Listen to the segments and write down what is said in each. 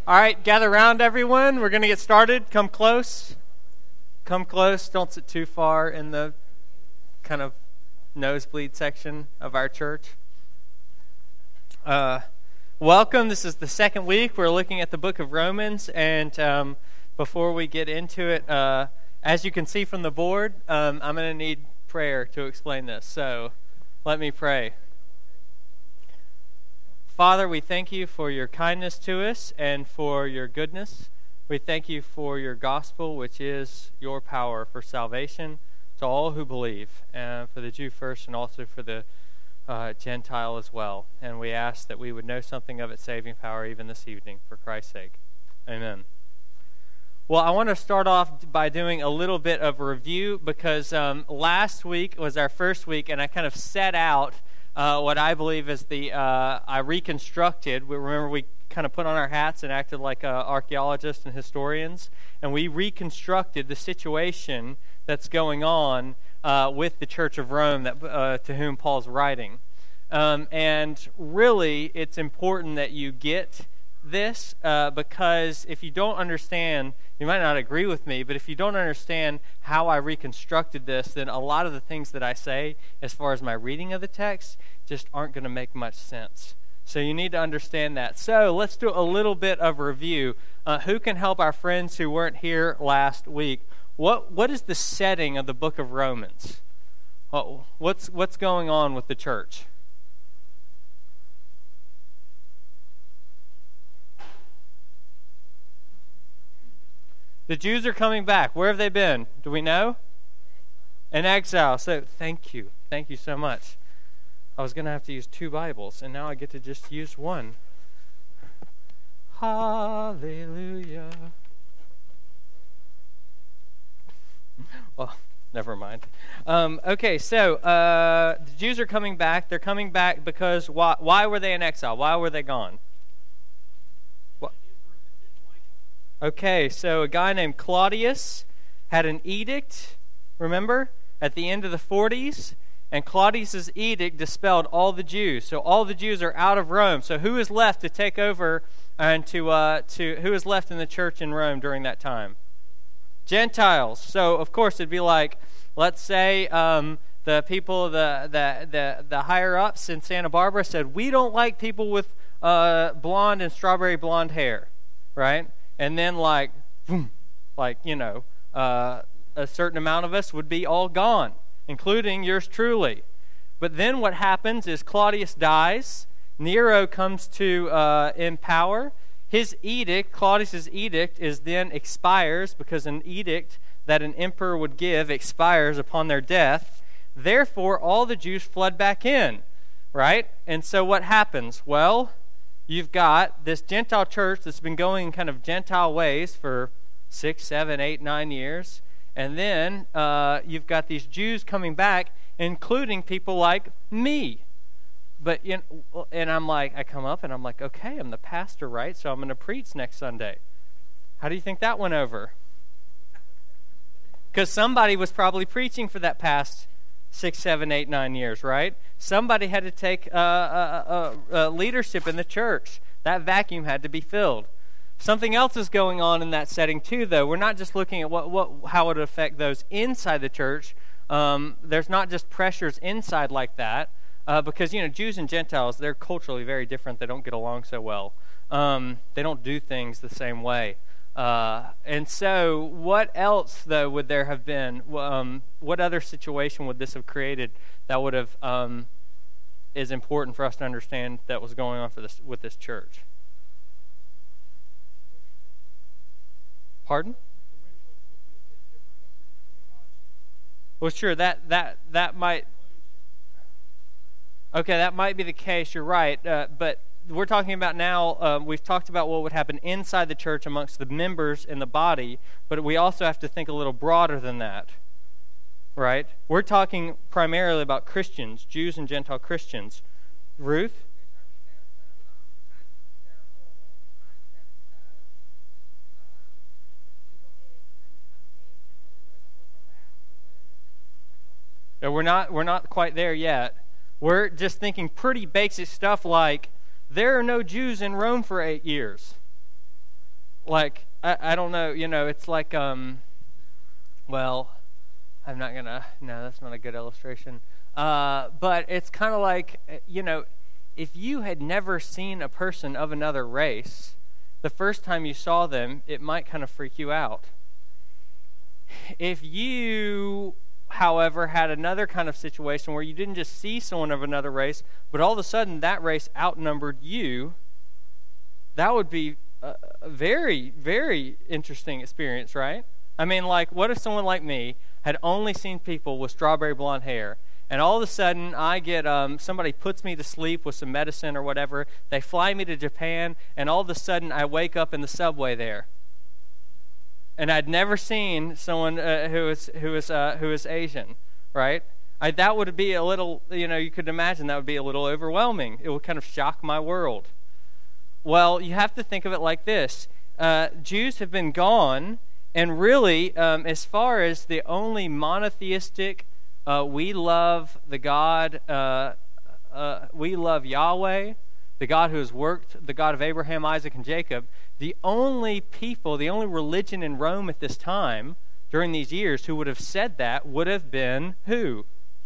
All right, gather around, everyone. We're going to get started. Come close. Come close. Don't sit too far in the kind of nosebleed section of our church. Welcome. This is the second week. We're looking at the book of Romans, and before we get into it, as you can see from the board, I'm going to need prayer to explain this. So let me pray. Father, we thank you for your kindness to us and for your goodness. We thank you for your gospel, which is your power for salvation to all who believe, and for the Jew first and also for the Gentile as well. And we ask that we would know something of its saving power even this evening, for Christ's sake. Amen. Well, I want to start off by doing a little bit of a review because last week was our first week, and I kind of set out what I believe is I reconstructed. Remember, we kind of put on our hats and acted like archaeologists and historians, and we reconstructed the situation that's going on with the Church of Rome to whom Paul's writing. And really, it's important that you get this because if you don't understand, you might not agree with me, but if you don't understand how I reconstructed this, then a lot of the things that I say as far as my reading of the text just aren't going to make much sense. So you need to understand that. So let's do a little bit of a review. Who can help our friends who weren't here last week? What is the setting of the book of Romans? What's going on with the church? The Jews are coming back. Where have they been? Do we know? In exile. So thank you. Thank you so much. I was going to have to use 2 Bibles, and now I get to just use one. Hallelujah. Well, never mind. Okay, so the Jews are coming back. They're coming back because why were they in exile? Why were they gone? Okay, so a guy named Claudius had an edict, remember, at the end of the 40s, and Claudius's edict dispelled all the Jews. So all the Jews are out of Rome. So who is left to take over and who is left in the church in Rome during that time? Gentiles. So of course it'd be like, let's say the people, the higher ups in Santa Barbara said, we don't like people with blonde and strawberry blonde hair, right? And then a certain amount of us would be all gone, including yours truly. But then what happens is Claudius dies. Nero comes to in power. His edict, Claudius's edict, expires because an edict that an emperor would give expires upon their death. Therefore, all the Jews flood back in, right? And so what happens? Well, you've got this Gentile church that's been going in kind of Gentile ways for 6, 7, 8, 9 years. And then you've got these Jews coming back, including people like me. But and I'm like, I come up and I'm like, okay, I'm the pastor, right? So I'm going to preach next Sunday. How do you think that went over? Because somebody was probably preaching for that past 6, 7, 8, 9 years, right? Somebody had to take leadership in the church. That vacuum had to be filled. Something else is going on in that setting too, though. We're not just looking at how it would affect those inside the church. There's not just pressures inside like that, because Jews and Gentiles, they're culturally very different. They don't get along so well. They don't do things the same way. And so what else, though, would there have been? What other situation would this have created that would have is important for us to understand that was going on with this church? Pardon? Well, sure, that might... Okay, that might be the case, you're right, but we're talking about now, we've talked about what would happen inside the church amongst the members in the body, but we also have to think a little broader than that, right? We're talking primarily about Christians, Jews and Gentile Christians. Ruth? We're not quite there yet. We're just thinking pretty basic stuff like, there are no Jews in Rome for 8 years. like, I don't know, it's like, well, I'm not going to, no, that's not a good illustration. But it's kind of like, if you had never seen a person of another race, the first time you saw them, it might kind of freak you out. If you, however, had another kind of situation where you didn't just see someone of another race, but all of a sudden that race outnumbered you, that would be a very, very interesting experience, right? I mean, like, what if someone like me had only seen people with strawberry blonde hair, and all of a sudden I get, somebody puts me to sleep with some medicine or whatever, they fly me to Japan, and all of a sudden I wake up in the subway there. And I'd never seen someone who is Asian, right? That would be a little, you could imagine that would be a little overwhelming. It would kind of shock my world. Well, you have to think of it like this. Jews have been gone, and really, as far as the only monotheistic, we love the God, we love Yahweh, the God who has worked, the God of Abraham, Isaac, and Jacob, the only people, the only religion in Rome at this time, during these years, who would have said that would have been who?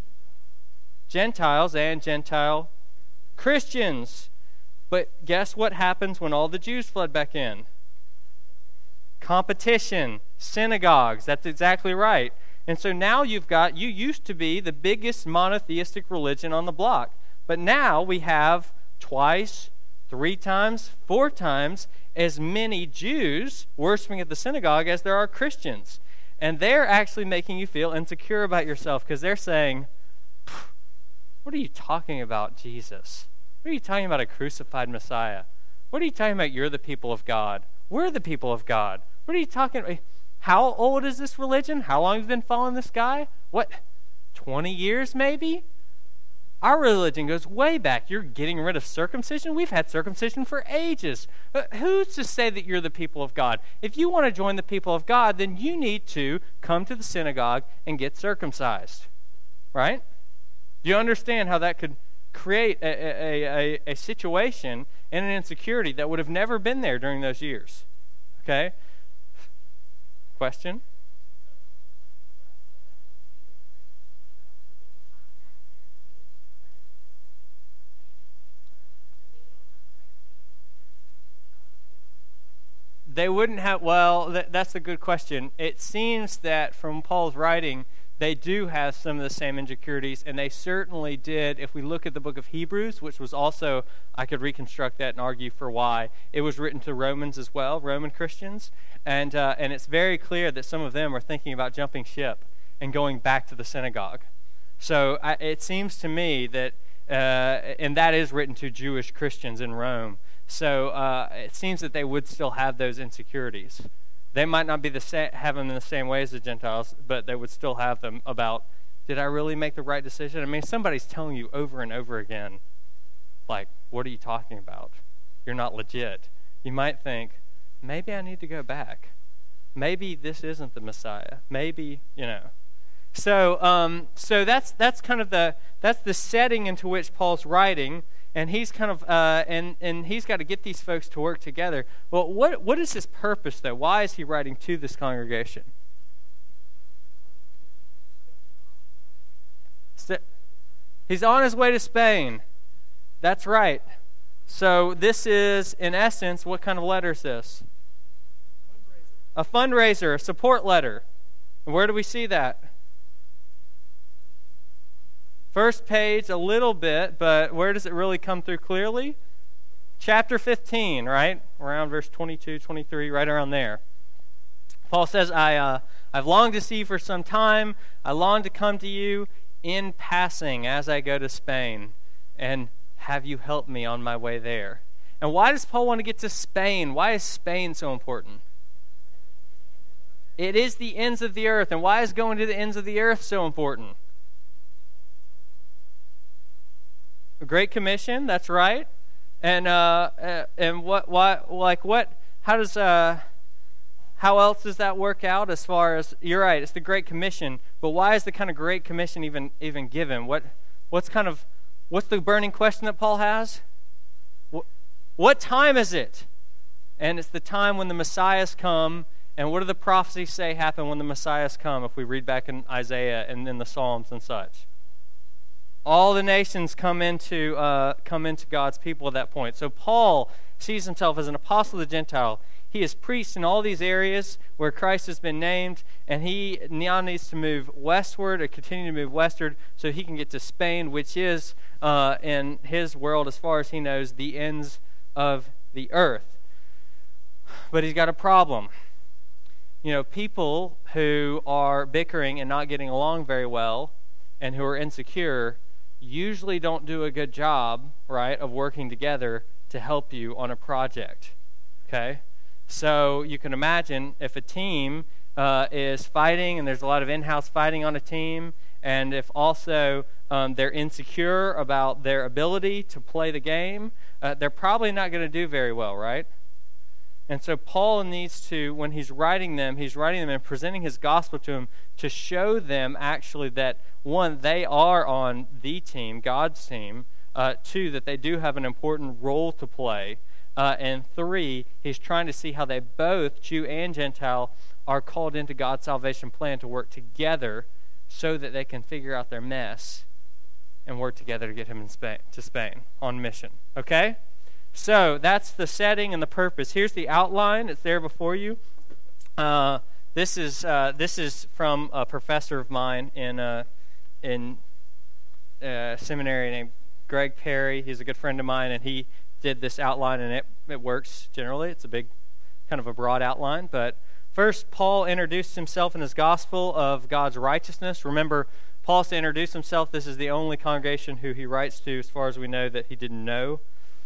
Gentiles and Gentile Christians. But guess what happens when all the Jews flood back in? Competition, synagogues, that's exactly right. And so now you used to be the biggest monotheistic religion on the block. But now we have twice, 3 times, 4 times as many Jews worshiping at the synagogue as there are Christians. And they're actually making you feel insecure about yourself because they're saying, what are you talking about, Jesus? What are you talking about, a crucified Messiah? What are you talking about, you're the people of God? We're the people of God. What are you talking about? How old is this religion? How long have you been following this guy? What, 20 years maybe? Our religion goes way back. You're getting rid of circumcision? We've had circumcision for ages. Who's to say that you're the people of God? If you want to join the people of God, then you need to come to the synagogue and get circumcised. Right? Do you understand how that could create a situation and an insecurity that would have never been there during those years? Okay? Question? They wouldn't have, well, that's a good question. It seems that from Paul's writing, they do have some of the same insecurities, and they certainly did. If we look at the book of Hebrews, which was also, I could reconstruct that and argue for why. It was written to Romans as well, Roman Christians, and it's very clear that some of them are thinking about jumping ship and going back to the synagogue. So it seems to me that, and that is written to Jewish Christians in Rome, so it seems that they would still have those insecurities. They might not be have them in the same way as the Gentiles, but they would still have them about, did I really make the right decision? I mean, somebody's telling you over and over again, like, what are you talking about? You're not legit. You might think, maybe I need to go back. Maybe this isn't the Messiah. Maybe, So, so that's kind of that's the setting into which Paul's writing. And he's kind of, and he's got to get these folks to work together. Well, what is his purpose, though? Why is he writing to this congregation? He's on his way to Spain. That's right. So this is, in essence, what kind of letter is this? A fundraiser, a support letter. And where do we see that? First page a little bit, but where does it really come through clearly? Chapter 15, right? Around verse 22, 23, right around there. Paul says, I've longed to see you for some time. I long to come to you in passing as I go to Spain. And have you help me on my way there? And why does Paul want to get to Spain? Why is Spain so important? It is the ends of the earth. And why is going to the ends of the earth so important? A Great Commission, that's right. And how else does that work out as far as, you're right, it's the Great Commission, but why is the kind of Great Commission even given? What's the burning question that Paul has? What time is it? And it's the time when the Messiahs come. And what do the prophecies say happen when the Messiahs come, if we read back in Isaiah and in the Psalms and such? All the nations come into God's people at that point. So Paul sees himself as an apostle of the Gentile. He is priest in all these areas where Christ has been named, and he now needs to move westward or continue to move westward so he can get to Spain, which is, in his world, as far as he knows, the ends of the earth. But he's got a problem. You know, people who are bickering and not getting along very well and who are insecure usually don't do a good job, right, of working together to help you on a project, okay? So you can imagine if a team is fighting and there's a lot of in-house fighting on a team, and if also they're insecure about their ability to play the game, they're probably not going to do very well, right? And so Paul needs to, when he's writing them and presenting his gospel to them to show them actually that, one, they are on the team, God's team, two, that they do have an important role to play, and three, he's trying to see how they both, Jew and Gentile, are called into God's salvation plan to work together so that they can figure out their mess and work together to get him to Spain on mission. Okay? So that's the setting and the purpose. Here's the outline. It's there before you. This is from a professor of mine in seminary named Greg Perry. He's a good friend of mine, and he did this outline, and it works generally. It's a big, kind of a broad outline. But first, Paul introduced himself in his gospel of God's righteousness. Remember, Paul has to introduce himself. This is the only congregation who he writes to, as far as we know, that he didn't know.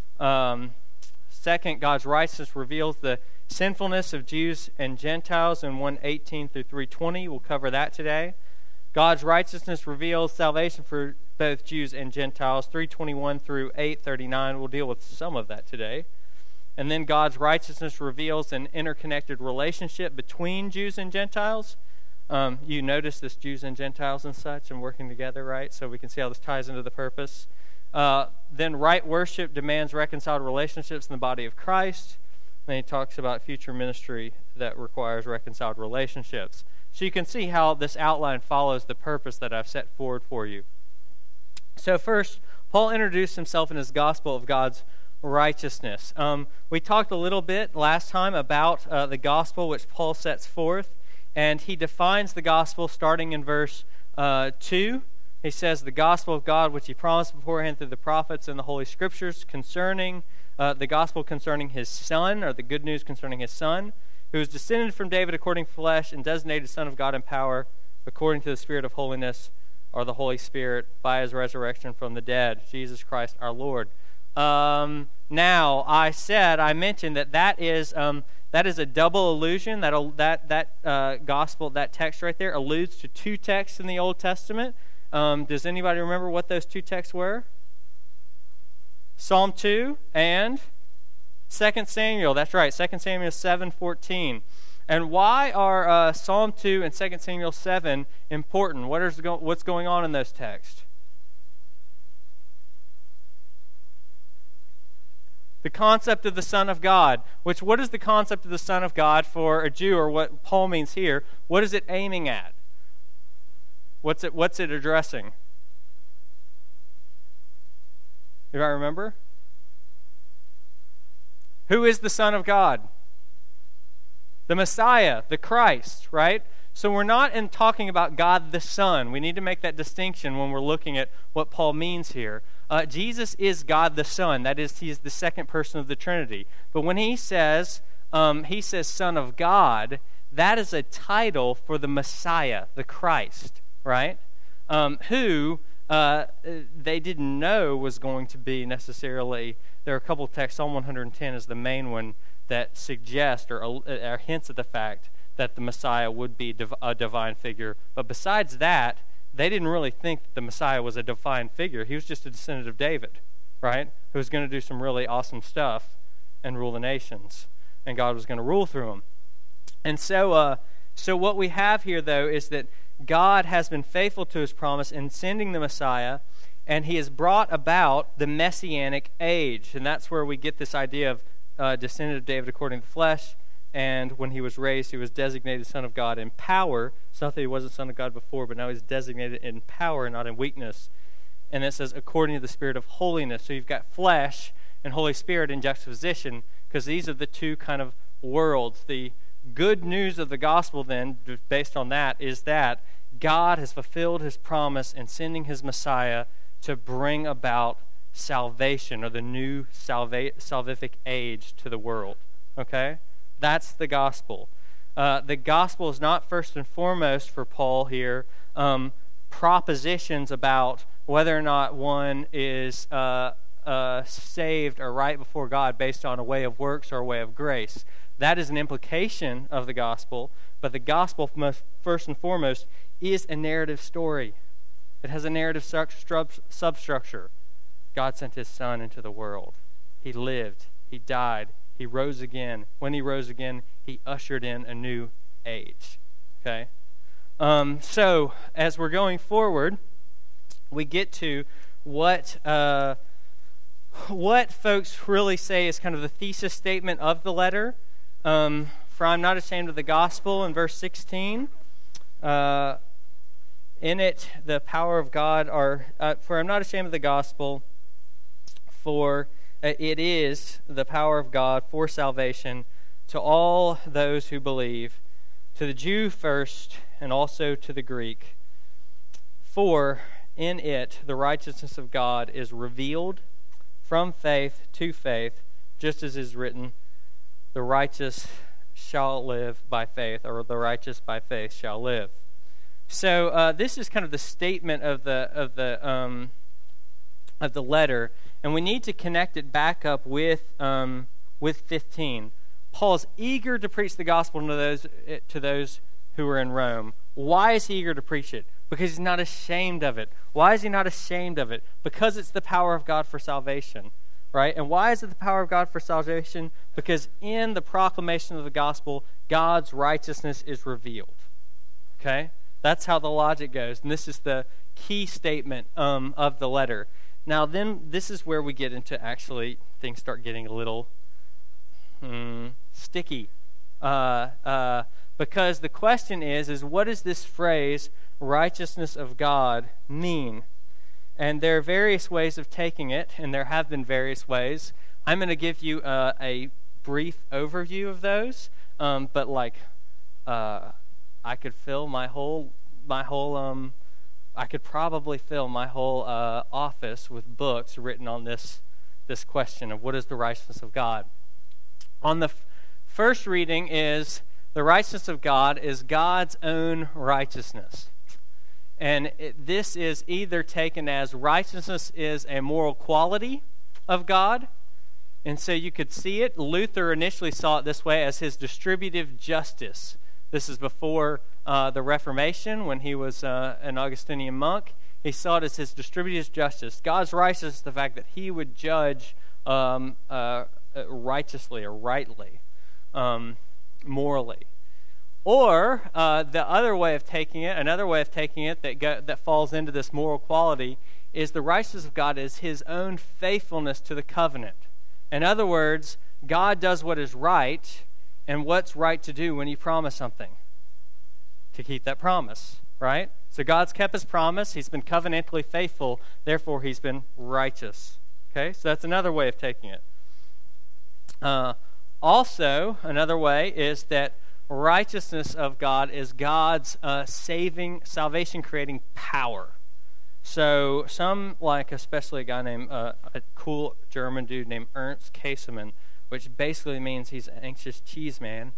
Second, God's righteousness reveals the sinfulness of Jews and Gentiles in 1:18 through 3:20. We'll cover that today. God's righteousness reveals salvation for both Jews and Gentiles, 3:21 through 8:39. We'll deal with some of that today. And then God's righteousness reveals an interconnected relationship between Jews and Gentiles. You notice this Jews and Gentiles and such and working together, right? So we can see how this ties into the purpose. Then right worship demands reconciled relationships in the body of Christ. Then he talks about future ministry that requires reconciled relationships. So you can see how this outline follows the purpose that I've set forward for you. So first, Paul introduced himself in his gospel of God's righteousness. We talked a little bit last time about the gospel which Paul sets forth, and he defines the gospel starting in verse 2. He says, the gospel of God which he promised beforehand through the prophets and the Holy Scriptures concerning the gospel concerning his Son, or the good news concerning his Son, who is descended from David according to flesh and designated Son of God in power according to the Spirit of holiness, or the Holy Spirit, by his resurrection from the dead, Jesus Christ our Lord. Now, I mentioned that is a double allusion. That gospel, that text right there, alludes to two texts in the Old Testament. Does anybody remember what those two texts were? Psalm 2 and 2 Samuel. That's right, 2 Samuel 7:14. And why are Psalm 2 and 2 Samuel 7 important? What's going on in those texts? The concept of the Son of God. What is the concept of the Son of God for a Jew, or what Paul means here? What is it aiming at? What's it addressing? Do I remember? Who is the Son of God? The Messiah, the Christ, right? So we're not talking about God the Son. We need to make that distinction when we're looking at what Paul means here. Jesus is God the Son. That is, he is the second person of the Trinity. But when he says Son of God, that is a title for the Messiah, the Christ, right? Who they didn't know was going to be necessarily. There are a couple of texts. Psalm 110 is the main one that suggests or hints at the fact that the Messiah would be a divine figure. But besides that, they didn't really think that the Messiah was a divine figure. He was just a descendant of David, right? Who was going to do some really awesome stuff and rule the nations. And God was going to rule through him. And so what we have here, though, is that God has been faithful to his promise in sending the Messiah, and he has brought about the Messianic age. And that's where we get this idea of descendant of David according to the flesh, and when he was raised, he was designated Son of God in power. It's not that he wasn't Son of God before, but now he's designated in power, not in weakness. And it says, according to the Spirit of holiness. So you've got flesh and Holy Spirit in juxtaposition, because these are the two kind of worlds. The good news of the gospel, then, based on that, is that God has fulfilled his promise in sending his Messiah to bring about salvation, or the new salvific age to the world. Okay? That's the gospel. The gospel is not first and foremost for Paul here propositions about whether or not one is saved or right before God based on a way of works or a way of grace. That is an implication of the gospel, but the gospel, first and foremost, is a narrative story. It has a narrative substructure. God sent his Son into the world. He lived. He died. He rose again. When he rose again, he ushered in a new age. Okay? So, as we're going forward, we get to what folks really say is kind of the thesis statement of the letter. For I'm not ashamed of the gospel in verse 16. In it, the power of God for I'm not ashamed of the gospel, for it is the power of God for salvation to all those who believe, to the Jew first, and also to the Greek. For in it, the righteousness of God is revealed from faith to faith, just as is written, the righteous shall live by faith, or the righteous by faith shall live. So this is kind of the statement of the letter, and we need to connect it back up with 15. Paul's eager to preach the gospel to those who are in Rome. Why is he eager to preach it? Because he's not ashamed of it. Why is he not ashamed of it? Because it's the power of God for salvation, right? And why is it the power of God for salvation? Because in the proclamation of the gospel, God's righteousness is revealed. Okay? That's how the logic goes. And this is the key statement of the letter. Now then, this is where we get into actually things start getting a little sticky. Because the question is what does this phrase, righteousness of God, mean? And there are various ways of taking it, and there have been various ways. I'm going to give you a brief overview of those, but I could fill I could probably fill my whole office with books written on this question of what is the righteousness of God. On the first reading is the righteousness of God is God's own righteousness. And this is either taken as righteousness is a moral quality of God, and so you could see it. Luther initially saw it this way as his distributive justice. This is before the Reformation, when he was an Augustinian monk. He saw it as his distributive justice. God's righteousness is the fact that he would judge righteously or rightly, morally. Or the other way of taking it, another way of taking it that falls into this moral quality, is the righteousness of God is his own faithfulness to the covenant. In other words, God does what is right, and what's right to do when you promise something? To keep that promise, right? So God's kept his promise. He's been covenantally faithful. Therefore, he's been righteous. Okay? So that's another way of taking it. Also, another way is that righteousness of God is God's salvation-creating power. So some, especially a guy named, a cool German dude named Ernst Käsemann, which basically means he's an anxious cheese man.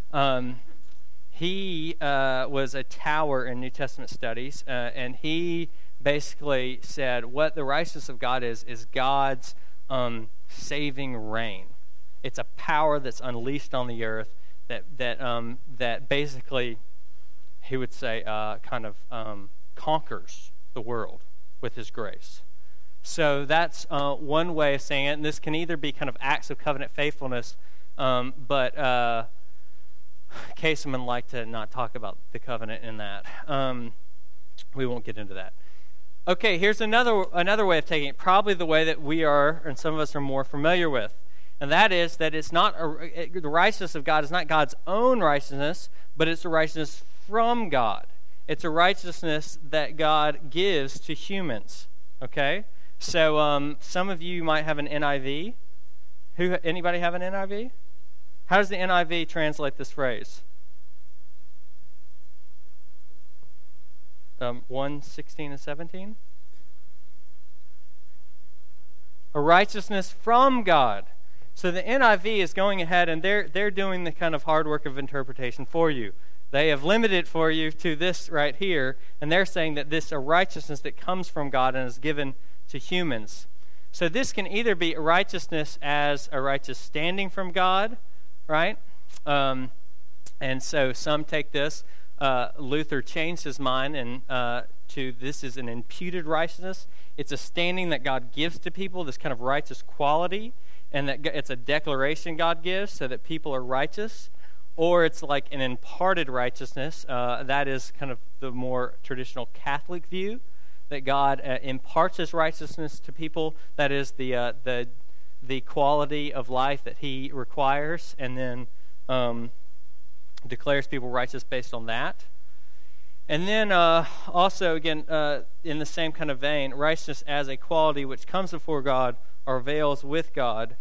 He was a tower in New Testament studies, and he basically said what the righteousness of God is God's saving reign. It's a power that's unleashed on the earth that basically, he would say, conquers the world with his grace. So that's one way of saying it, and this can either be kind of acts of covenant faithfulness, but Käsemann liked to not talk about the covenant in that. We won't get into that. Okay, here's another way of taking it, probably the way that we are, and some of us are more familiar with. And that is that it's not the righteousness of God is not God's own righteousness, but it's a righteousness from God. It's a righteousness that God gives to humans. Okay? So some of you might have an NIV. Anybody have an NIV? How does the NIV translate this phrase? 1:16 and 17? A righteousness from God. So the NIV is going ahead and they're doing the kind of hard work of interpretation for you. They have limited for you to this right here, and they're saying that this is a righteousness that comes from God and is given to humans. So this can either be a righteousness as a righteous standing from God, right? And so some take this. Luther changed his mind and to this is an imputed righteousness. It's a standing that God gives to people, this kind of righteous quality, and that it's a declaration God gives so that people are righteous. Or it's like an imparted righteousness. That is kind of the more traditional Catholic view, that God imparts his righteousness to people. That is the quality of life that he requires, and then declares people righteous based on that. And then also, again, in the same kind of vein, righteousness as a quality which comes before God or veils with God,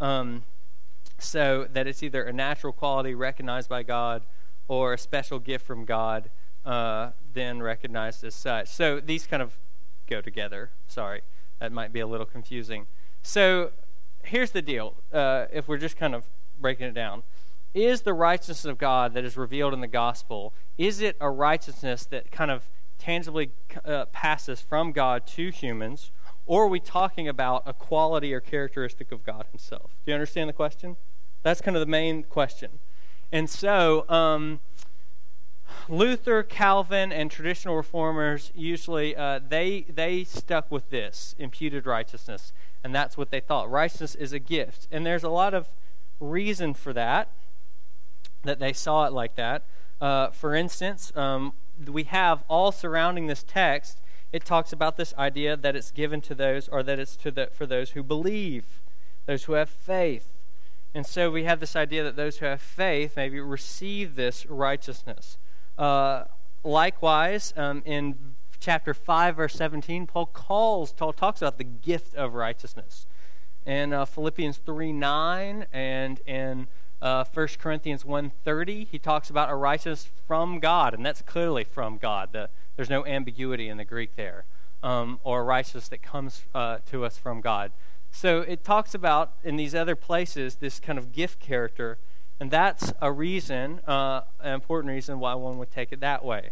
so that it's either a natural quality recognized by God or a special gift from God, then recognized as such. So these kind of go together. Sorry, that might be a little confusing. So here's the deal, if we're just kind of breaking it down. Is the righteousness of God that is revealed in the gospel, is it a righteousness that kind of tangibly passes from God to humans, or are we talking about a quality or characteristic of God himself? Do you understand the question? That's kind of the main question. And so Luther, Calvin, and traditional reformers usually, they stuck with this, imputed righteousness, and that's what they thought. Righteousness is a gift. And there's a lot of reason for that they saw it like that. For instance, we have all surrounding this text, it talks about this idea that it's given to those, or that it's for those who believe, those who have faith. And so we have this idea that those who have faith maybe receive this righteousness. Likewise, in chapter 5, verse 17, Paul talks about the gift of righteousness. In Philippians 3:9 and in 1 Corinthians 1:30, he talks about a righteousness from God, and that's clearly from God. There's no ambiguity in the Greek there, or a righteousness that comes to us from God. So it talks about, in these other places, this kind of gift character, and that's a reason, an important reason why one would take it that way.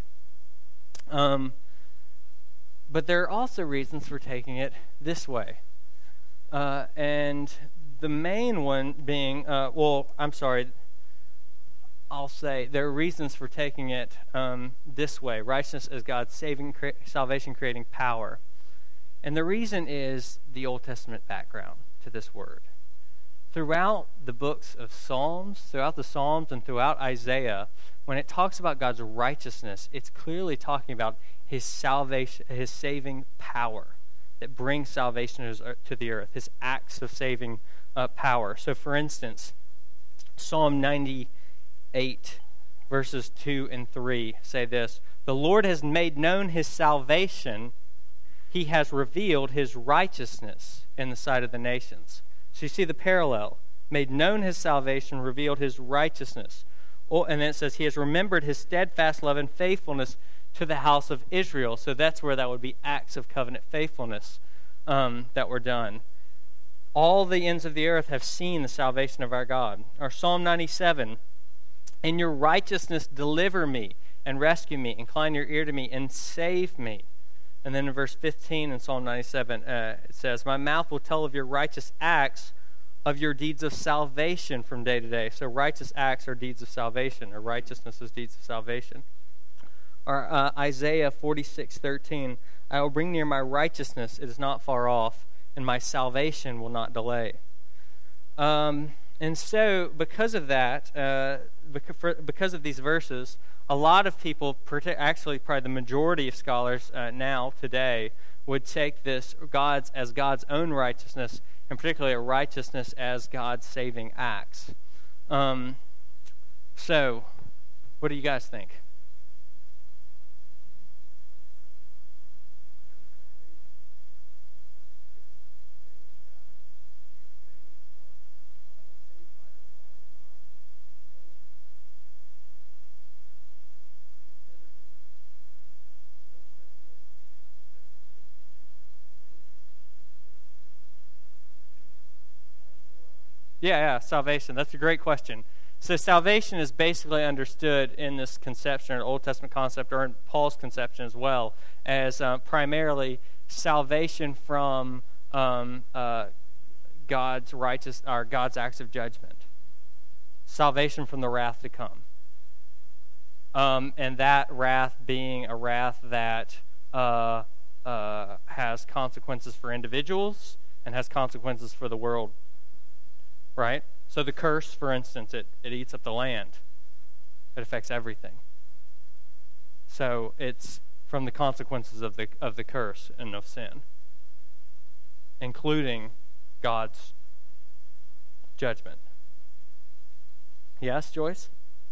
But there are also reasons for taking it this way. And the main one being, I'll say there are reasons for taking it this way. Righteousness as God's salvation-creating power. And the reason is the Old Testament background to this word. Throughout the books of Psalms, throughout the Psalms and throughout Isaiah, when it talks about God's righteousness, it's clearly talking about his salvation, his saving power that brings salvation to the earth, his acts of saving power. So for instance, Psalm 98, verses 2 and 3 say this: "The Lord has made known his salvation. He has revealed his righteousness in the sight of the nations." So you see the parallel. Made known his salvation, revealed his righteousness. And then it says, he has remembered his steadfast love and faithfulness to the house of Israel. So that's where that would be acts of covenant faithfulness that were done. All the ends of the earth have seen the salvation of our God. Or Psalm 97, "In your righteousness deliver me and rescue me. Incline your ear to me and save me." And then in verse 15 in Psalm 97, it says, "My mouth will tell of your righteous acts, of your deeds of salvation from day to day." So righteous acts are deeds of salvation, or righteousness is deeds of salvation. Or Isaiah 46:13, "I will bring near my righteousness, it is not far off, and my salvation will not delay." And so because of that, because of these verses, a lot of people, actually probably the majority of scholars now, today, would take this God's own righteousness and particularly at righteousness as God's saving acts. So, what do you guys think? Yeah, salvation. That's a great question. So salvation is basically understood in this conception, or Old Testament concept, or in Paul's conception as well, as primarily salvation from God's acts of judgment. Salvation from the wrath to come. And that wrath being a wrath that has consequences for individuals and has consequences for the world. Right? So the curse, for instance, it eats up the land. It affects everything. So it's from the consequences of the curse and of sin, including God's judgment. Yes, Joyce?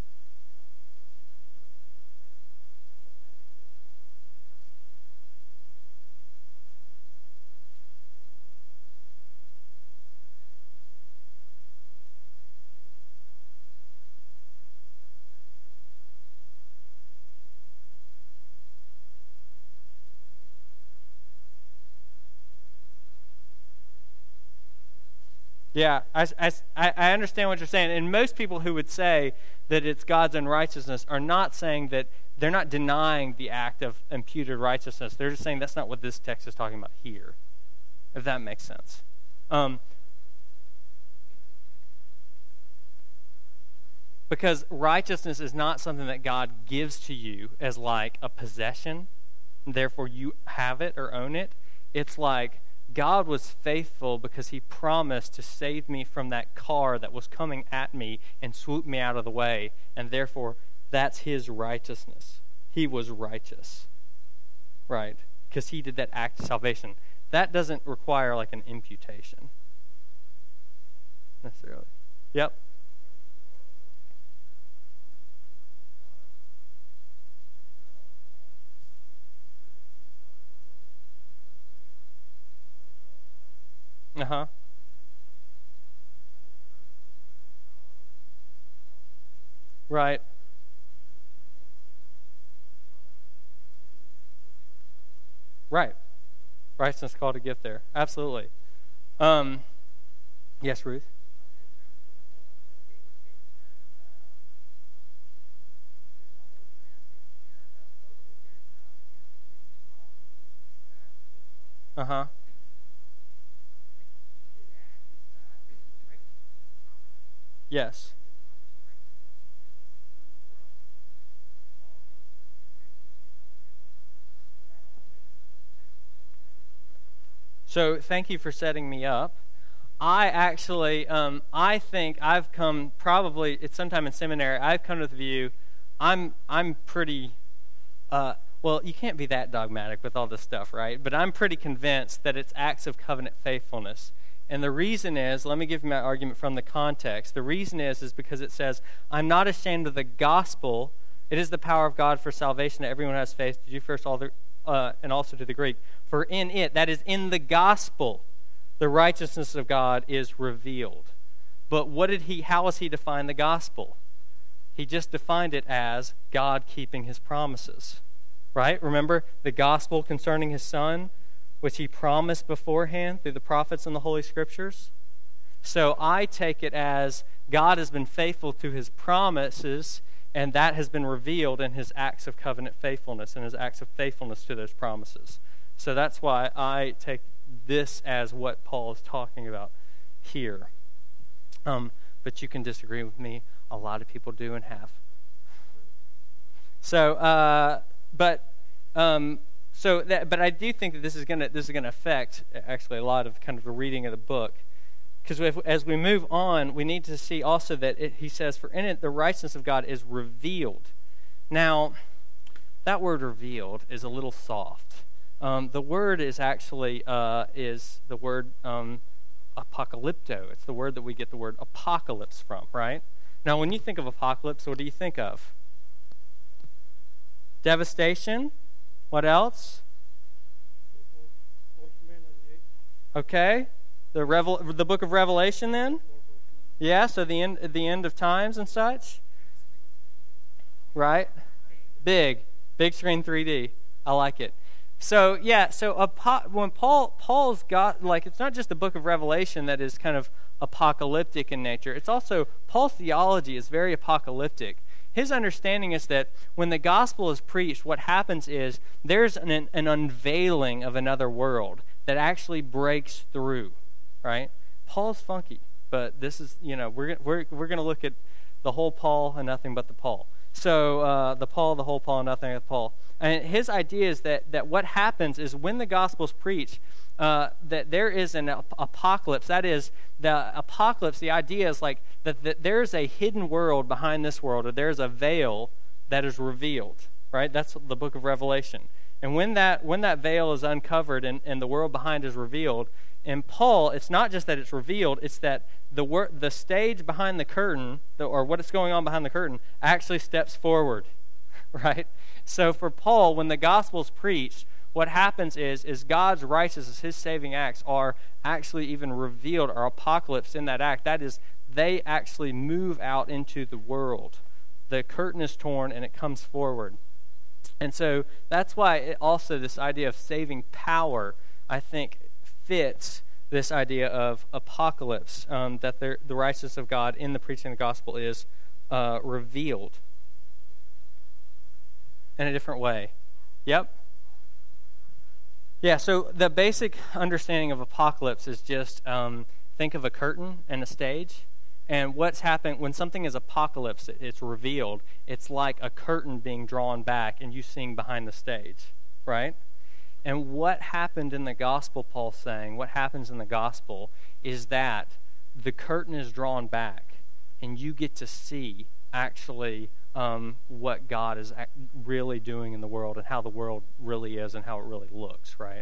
Yeah, I understand what you're saying. And most people who would say that it's God's unrighteousness are not saying that, they're not denying the act of imputed righteousness. They're just saying that's not what this text is talking about here, if that makes sense. Because righteousness is not something that God gives to you as like a possession, and therefore you have it or own it. It's like God was faithful because he promised to save me from that car that was coming at me and swoop me out of the way, and therefore that's his righteousness. He was righteous, right? Because he did that act of salvation. That doesn't require like an imputation necessarily. Yep. Uh-huh. Right. Right. Righteousness called a gift there. Absolutely. Yes, Ruth? Uh-huh. Yes. So thank you for setting me up. I actually, I think I've come probably, it's sometime in seminary, I've come to the view, I'm pretty, well, you can't be that dogmatic with all this stuff, right? But I'm pretty convinced that it's acts of covenant faithfulness. And the reason is, let me give you my argument from the context. The reason is because it says, I'm not ashamed of the gospel. It is the power of God for salvation to everyone who has faith, to you first, and also to the Greek. For in it, that is in the gospel, the righteousness of God is revealed. But how has he defined the gospel? He just defined it as God keeping his promises. Right? Remember the gospel concerning his son, which he promised beforehand through the prophets and the Holy Scriptures? So I take it as God has been faithful to his promises, and that has been revealed in his acts of covenant faithfulness and his acts of faithfulness to those promises. So that's why I take this as what Paul is talking about here. But you can disagree with me. A lot of people do and have. So, but I do think that this is going to affect actually a lot of kind of the reading of the book, because as we move on, we need to see also that he says, "For in it the righteousness of God is revealed." Now, that word "revealed" is a little soft. The word is actually is the word apocalypto. It's the word that we get the word apocalypse from, right? Now, when you think of apocalypse, what do you think of? Devastation. What else? Okay. The book of Revelation then? Yeah, so the end of times and such. Right? Big screen 3D. I like it. So yeah, when Paul's got, like, it's not just the book of Revelation that is kind of apocalyptic in nature. It's also, Paul's theology is very apocalyptic. His understanding is that when the gospel is preached, what happens is there's an unveiling of another world that actually breaks through, right? Paul's funky, but this is, we're going to look at the whole Paul and nothing but the Paul. So the Paul, the whole Paul, and nothing but Paul. And his idea is that what happens is when the gospel is preached, that there is an apocalypse. That is, the apocalypse, the idea is like that there's a hidden world behind this world, or there's a veil that is revealed, right? That's the book of Revelation. And when that veil is uncovered and the world behind is revealed, in Paul, it's not just that it's revealed, it's that the stage behind the curtain, or what is going on behind the curtain, actually steps forward, right? So for Paul, when the gospel is preached, what happens is God's righteousness, his saving acts, are actually even revealed, or apocalypse in that act. That is, they actually move out into the world. The curtain is torn and it comes forward. And so that's why also this idea of saving power, I think, fits this idea of apocalypse, that the righteousness of God in the preaching of the gospel is revealed in a different way. Yep. Yeah, so the basic understanding of apocalypse is just think of a curtain and a stage. And what's happened when something is apocalypse, it's revealed. It's like a curtain being drawn back and you seeing behind the stage, right? And what happened in the gospel, Paul's saying, what happens in the gospel is that the curtain is drawn back and you get to see actually what God is really doing in the world and how the world really is and how it really looks, right?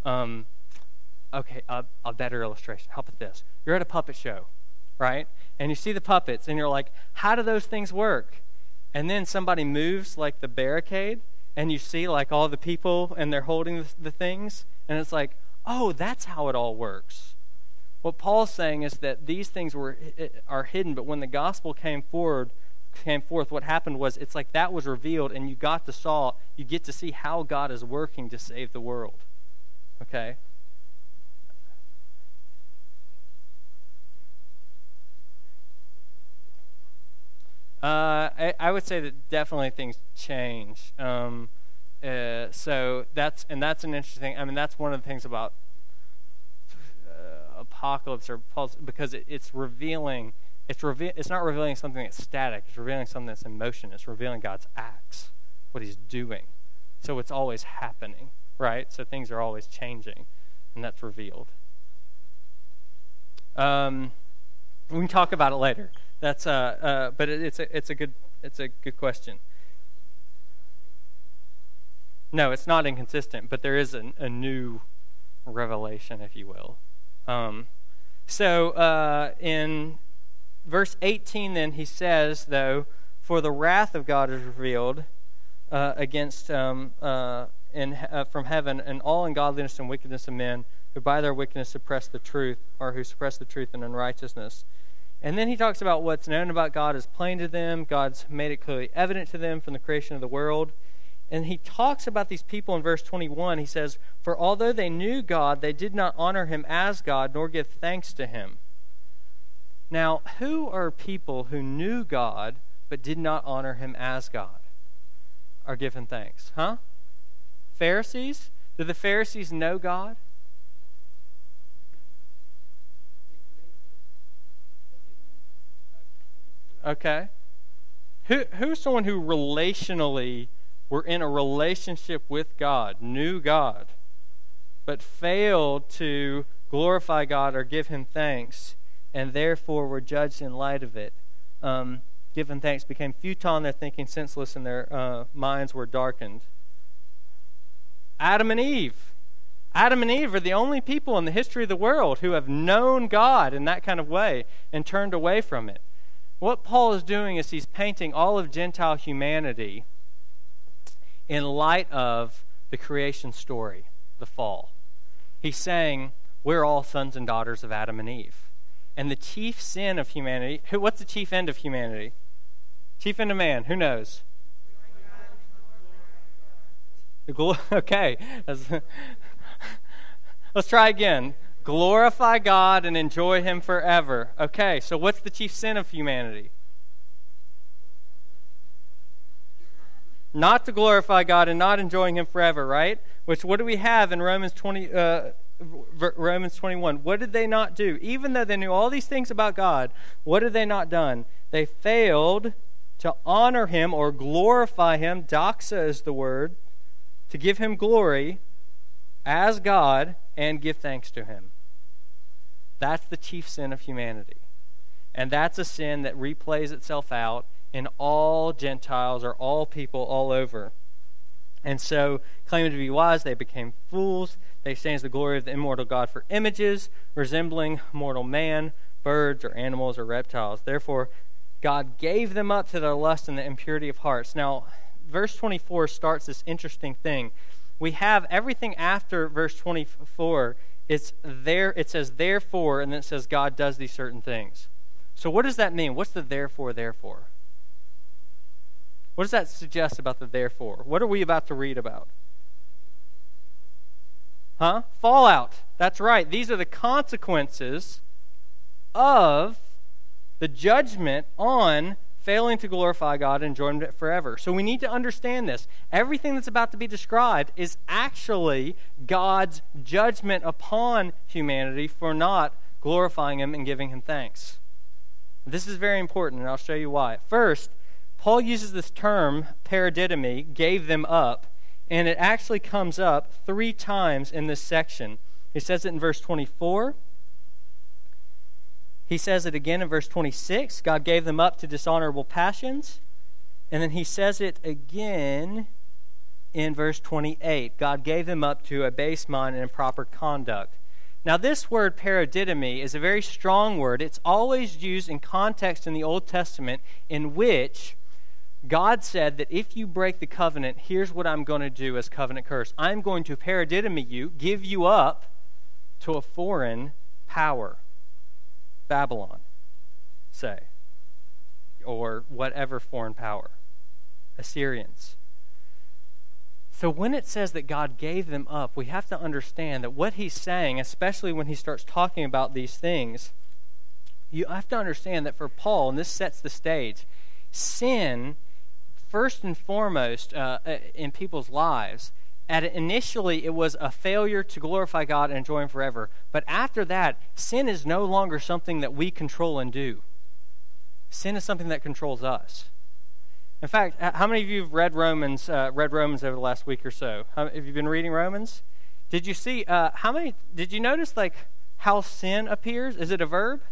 Okay, a better illustration. How about this? You're at a puppet show, right? And you see the puppets and you're like, how do those things work? And then somebody moves like the barricade and you see like all the people and they're holding the things and it's like, oh, that's how it all works. What Paul's saying is that these things are hidden, but when the gospel came forth, what happened was it's like that was revealed and you get to see how God is working to save the world. Okay? I would say that definitely things change. So that's an interesting thing. I mean, that's one of the things about apocalypse or Paul's, because it's revealing. It's not revealing something that's static. It's revealing something that's in motion. It's revealing God's acts, what he's doing. So it's always happening, right? So things are always changing, and that's revealed. We can talk about it later. That's but it's a good question. No, it's not inconsistent, but there is a new revelation, if you will. So in verse 18, then he says, though, for the wrath of God is revealed against from heaven, and all ungodliness and wickedness of men who by their wickedness suppress the truth, or who suppress the truth in unrighteousness. And then he talks about what's known about God is plain to them. God's made it clearly evident to them from the creation of the world. And he talks about these people in verse 21. He says, for although they knew God, they did not honor him as God, nor give thanks to him. Now, who are people who knew God, but did not honor him as God, or give him thanks? Huh? Pharisees? Did the Pharisees know God? Okay. Who's someone who relationally were in a relationship with God, knew God, but failed to glorify God or give him thanks, and therefore were judged in light of it? Given thanks became futile in their thinking, senseless, and their minds were darkened. Adam and Eve. Adam and Eve are the only people in the history of the world who have known God in that kind of way and turned away from it. What Paul is doing is he's painting all of Gentile humanity in light of the creation story, the fall. He's saying we're all sons and daughters of Adam and Eve. And the chief sin of humanity, what's the chief end of humanity? Chief end of man, who knows? Okay. Let's try again. Glorify God and enjoy Him forever. Okay, so what's the chief sin of humanity? Not to glorify God and not enjoying Him forever, right? Which, what do we have in Romans 21? What did they not do? Even though they knew all these things about God, what had they not done? They failed to honor Him or glorify Him. Doxa is the word. To give Him glory as God and give thanks to Him. That's the chief sin of humanity. And that's a sin that replays itself out in all Gentiles or all people all over. And so, claiming to be wise, they became fools. They exchanged the glory of the immortal God for images, resembling mortal man, birds, or animals, or reptiles. Therefore, God gave them up to their lust and the impurity of hearts. Now, verse 24 starts this interesting thing. We have everything after verse 24. It's there. It says therefore, and then it says God does these certain things. So what does that mean? What's the therefore? What does that suggest about the therefore? What are we about to read about? Fallout. That's right. These are the consequences of the judgment on failing to glorify God and enjoying it forever. So we need to understand this. Everything that's about to be described is actually God's judgment upon humanity for not glorifying Him and giving Him thanks. This is very important, and I'll show you why. First, Paul uses this term, paradidomi, gave them up, and it actually comes up 3 times in this section. He says it in verse 24. He says it again in verse 26. God gave them up to dishonorable passions. And then he says it again in verse 28. God gave them up to a base mind and improper conduct. Now this word paradidomi is a very strong word. It's always used in context in the Old Testament in which God said that if you break the covenant, here's what I'm going to do as covenant curse. I'm going to paradidomi you, give you up to a foreign power. Babylon, say, or whatever foreign power, Assyrians. So when it says that God gave them up, we have to understand that what he's saying, especially when he starts talking about these things, you have to understand that for Paul, and this sets the stage, sin, first and foremost in people's lives, initially, it was a failure to glorify God and enjoy Him forever. But after that, sin is no longer something that we control and do. Sin is something that controls us. In fact, how many of you have read Romans over the last week or so? Have you been reading Romans? Did you see, did you notice how sin appears? Is it a verb?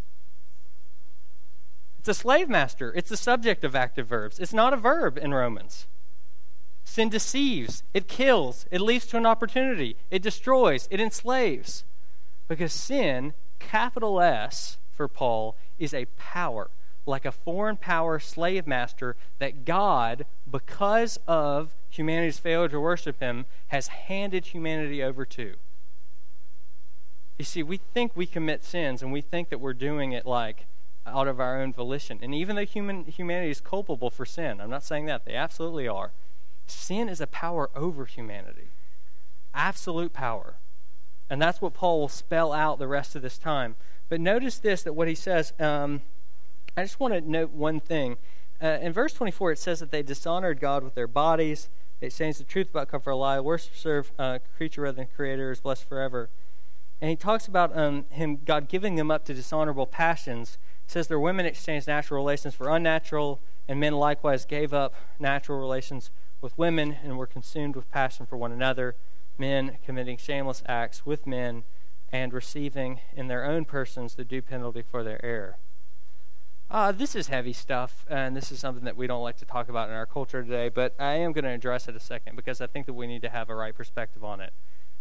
It's a slave master. It's the subject of active verbs. It's not a verb in Romans. Sin deceives, it kills, it leads to an opportunity, it destroys, it enslaves. Because sin, capital S for Paul, is a power, like a foreign power slave master that God, because of humanity's failure to worship Him, has handed humanity over to. You see, we think we commit sins and we think that we're doing it out of our own volition. And even though humanity is culpable for sin, I'm not saying that, they absolutely are. Sin is a power over humanity. Absolute power. And that's what Paul will spell out the rest of this time. But notice this, that what he says, I just want to note one thing. In verse 24, it says that they dishonored God with their bodies. They exchanged the truth about God for a lie. Worship, serve creature rather than Creator, is blessed forever. And he talks about God giving them up to dishonorable passions. It says their women exchanged natural relations for unnatural, and men likewise gave up natural relations with women and were consumed with passion for one another, men committing shameless acts with men and receiving in their own persons the due penalty for their error. This is heavy stuff, and this is something that we don't like to talk about in our culture today, but I am going to address it a second because I think that we need to have a right perspective on it.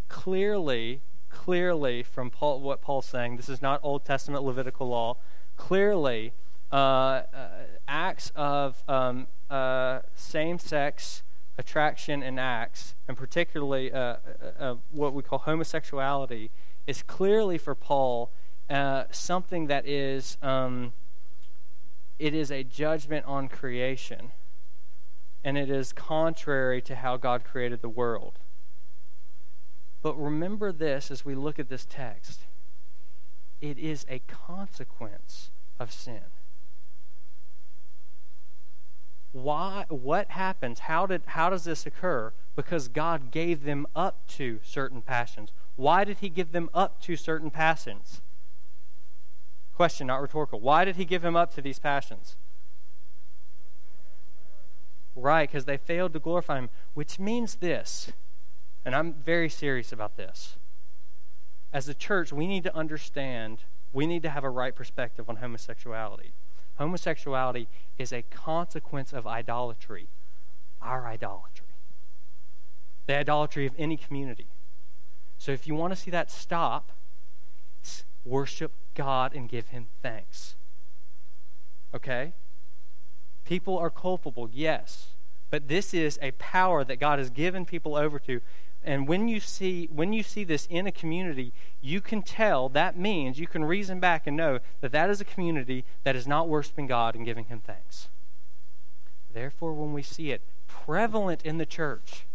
clearly from Paul, what Paul's saying, this is not Old Testament Levitical law, clearly acts of same-sex attraction and acts, and particularly what we call homosexuality, is clearly for Paul something that is it is a judgment on creation, and it is contrary to how God created the world. But remember this as we look at this text. It is a consequence of sin. Why? What happens? How does this occur? Because God gave them up to certain passions. Why did he give them up to certain passions? Question, not rhetorical. Why did he give them up to these passions? Right, because they failed to glorify him, which means this, and I'm very serious about this. As a church, we need to understand, we need to have a right perspective on homosexuality. Homosexuality is a consequence of idolatry, our idolatry, the idolatry of any community. So if you want to see that stop, worship God and give him thanks. Okay? People are culpable, yes, but this is a power that God has given people over to. And when you see this in a community, you can tell, that means you can reason back and know that that is a community that is not worshiping God and giving him thanks. Therefore, when we see it prevalent in the church,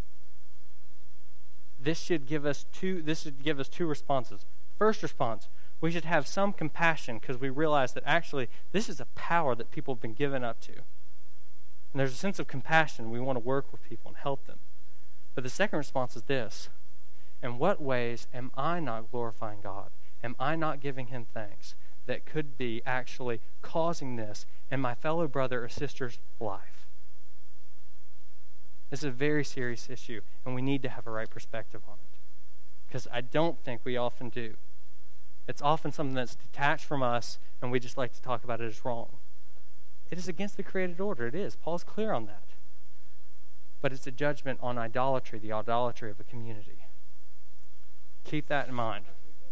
this should give us two responses. First response, we should have some compassion because we realize that actually this is a power that people have been given up to. And there's a sense of compassion. We want to work with people and help them. But the second response is this: in what ways am I not glorifying God? Am I not giving him thanks that could be actually causing this in my fellow brother or sister's life? This is a very serious issue, and we need to have a right perspective on it, because I don't think we often do. It's often something that's detached from us, and we just like to talk about it as wrong. It is against the created order. It is. Paul's clear on that. But it's a judgment on idolatry, the idolatry of a community. Keep that in mind.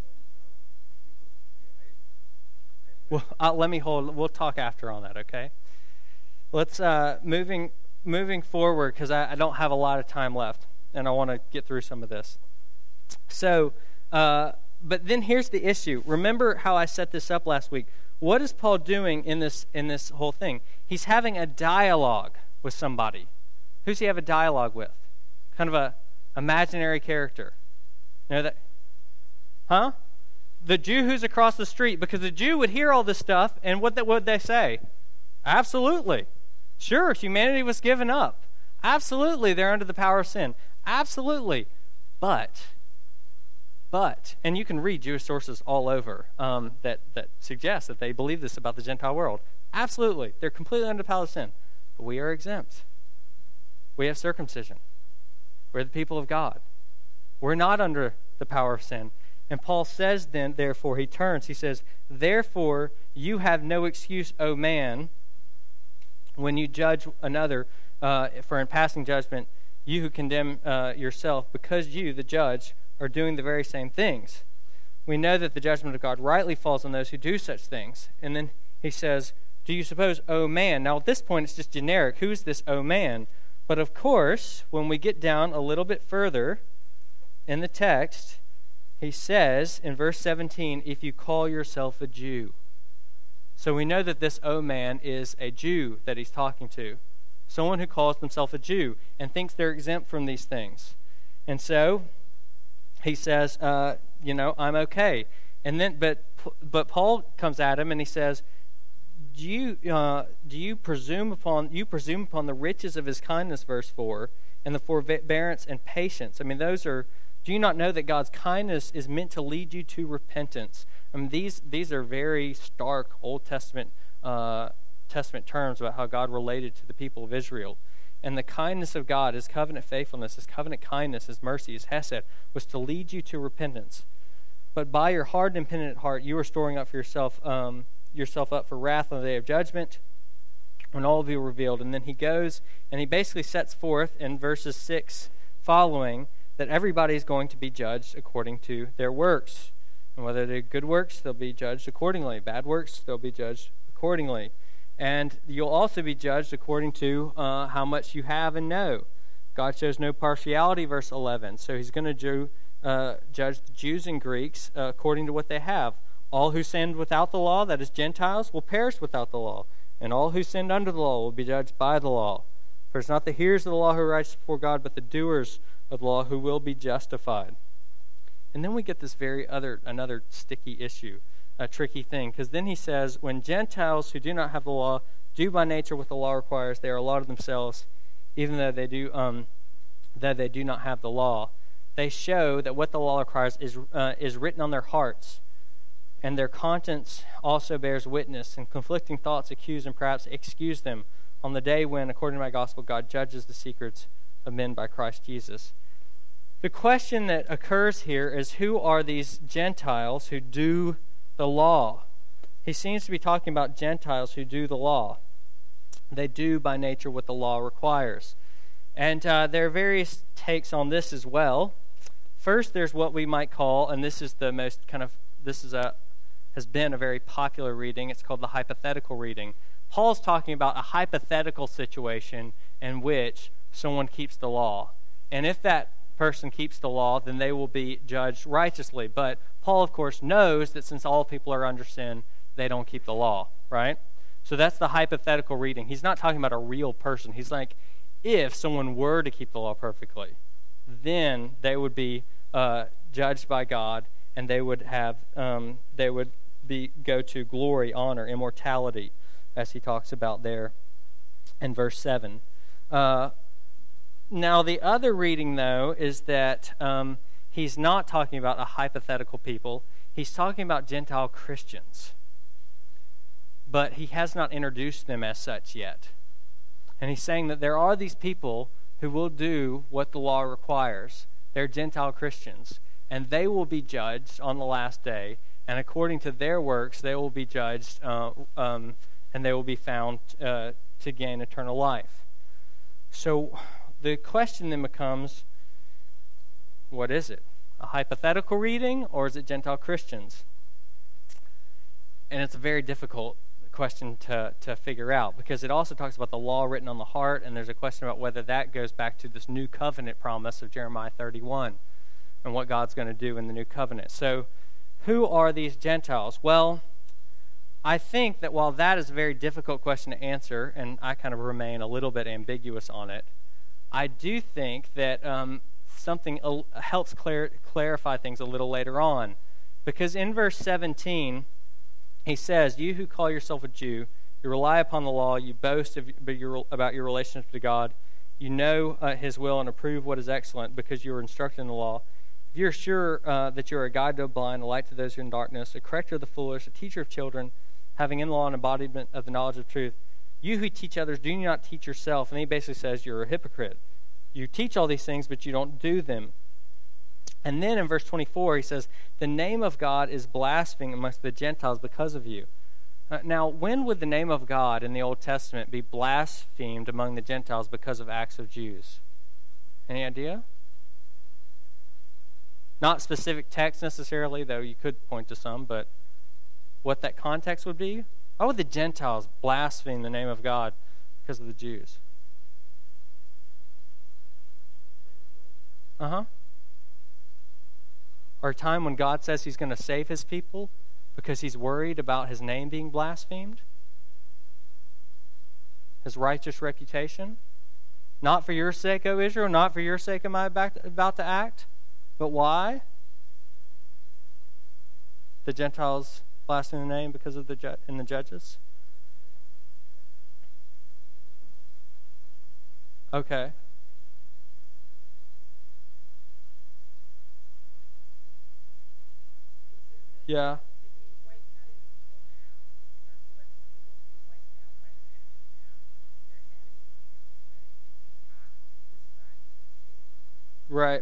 Well, we'll talk after on that, okay? Let's, moving forward, because I don't have a lot of time left, and I want to get through some of this. So, but then here's the issue. Remember how I set this up last week. What is Paul doing in this whole thing? He's having a dialogue with somebody. Who's he have a dialogue with? Kind of a imaginary character. You know that? Huh? The Jew who's across the street, because the Jew would hear all this stuff, and what would they say? Absolutely. Sure, humanity was given up. Absolutely, they're under the power of sin. Absolutely. But, and you can read Jewish sources all over that suggest that they believe this about the Gentile world. Absolutely, they're completely under the power of sin. But we are exempt. We have circumcision. We're the people of God. We're not under the power of sin. And Paul says then, therefore, he turns. He says, therefore, you have no excuse, O man, when you judge another, for in passing judgment, you who condemn yourself, because you, the judge, are doing the very same things. We know that the judgment of God rightly falls on those who do such things. And then he says, do you suppose, O man? Now, at this point, it's just generic. Who's this O man? But of course, when we get down a little bit further in the text, he says in verse 17, if you call yourself a Jew. So we know that this O man is a Jew that he's talking to. Someone who calls themselves a Jew and thinks they're exempt from these things. And so he says, I'm okay. And then, but Paul comes at him and he says, Do you presume upon the riches of his kindness, verse 4, and the forbearance and patience? I mean, do you not know that God's kindness is meant to lead you to repentance? I mean, these are very stark Old Testament terms about how God related to the people of Israel. And the kindness of God, his covenant faithfulness, his covenant kindness, his mercy, his hesed, was to lead you to repentance. But by your hard and impenitent heart, you are storing up for yourself up for wrath on the day of judgment, when all will be revealed. And then he goes and he basically sets forth in verses 6 following that everybody is going to be judged according to their works. And whether they're good works, they'll be judged accordingly. Bad works, they'll be judged accordingly. And you'll also be judged according to how much you have and know. God shows no partiality, verse 11. So he's going to judge the Jews and Greeks according to what they have. All who sinned without the law, that is Gentiles, will perish without the law. And all who sinned under the law will be judged by the law. For it's not the hearers of the law who are righteous before God, but the doers of the law who will be justified. And then we get this another sticky issue, a tricky thing, because then he says, when Gentiles who do not have the law do by nature what the law requires, they are allotted themselves, even though they do not have the law. They show that what the law requires is written on their hearts, and their conscience also bears witness, and conflicting thoughts accuse and perhaps excuse them on the day when, according to my gospel, God judges the secrets of men by Christ Jesus. The question that occurs here is, who are these Gentiles who do the law? He seems to be talking about Gentiles who do the law. They do by nature what the law requires. And there are various takes on this as well. First, there's what we might call, and this is the most has been a very popular reading. It's called the hypothetical reading. Paul's talking about a hypothetical situation in which someone keeps the law. And if that person keeps the law, then they will be judged righteously. But Paul, of course, knows that since all people are under sin, they don't keep the law, right? So that's the hypothetical reading. He's not talking about a real person. He's like, if someone were to keep the law perfectly, then they would be judged by God, and they would go to glory, honor, immortality, as he talks about there in verse 7. Now, the other reading, though, is that he's not talking about a hypothetical people. He's talking about Gentile Christians. But he has not introduced them as such yet. And he's saying that there are these people who will do what the law requires. They're Gentile Christians. And they will be judged on the last day. And according to their works, they will be judged and they will be found to gain eternal life. So the question then becomes, what is it? A hypothetical reading, or is it Gentile Christians? And it's a very difficult question to figure out, because it also talks about the law written on the heart, and there's a question about whether that goes back to this new covenant promise of Jeremiah 31 and what God's going to do in the new covenant. So who are these Gentiles? Well, I think that while that is a very difficult question to answer, and I kind of remain a little bit ambiguous on it, I do think that something helps clarify things a little later on. Because in verse 17, he says, you who call yourself a Jew, you rely upon the law, you boast about your relationship to God, you know his will and approve what is excellent because you are instructed in the law. If you're sure that you are a guide to the blind, a light to those who are in darkness, a corrector of the foolish, a teacher of children, having in law an embodiment of the knowledge of truth, you who teach others, do not teach yourself. And he basically says you're a hypocrite. You teach all these things, but you don't do them. And then in verse 24, he says, the name of God is blasphemed amongst the Gentiles because of you. Now, when would the name of God in the Old Testament be blasphemed among the Gentiles because of acts of Jews? Any idea? Not specific text necessarily, though you could point to some, but what that context would be? Why would the Gentiles blaspheme the name of God because of the Jews? Or a time when God says he's going to save his people because he's worried about his name being blasphemed? His righteous reputation? Not for your sake, O Israel, not for your sake am I about to act. But why? The Gentiles blaspheme the name because of the Judges? Okay. Yeah. Right.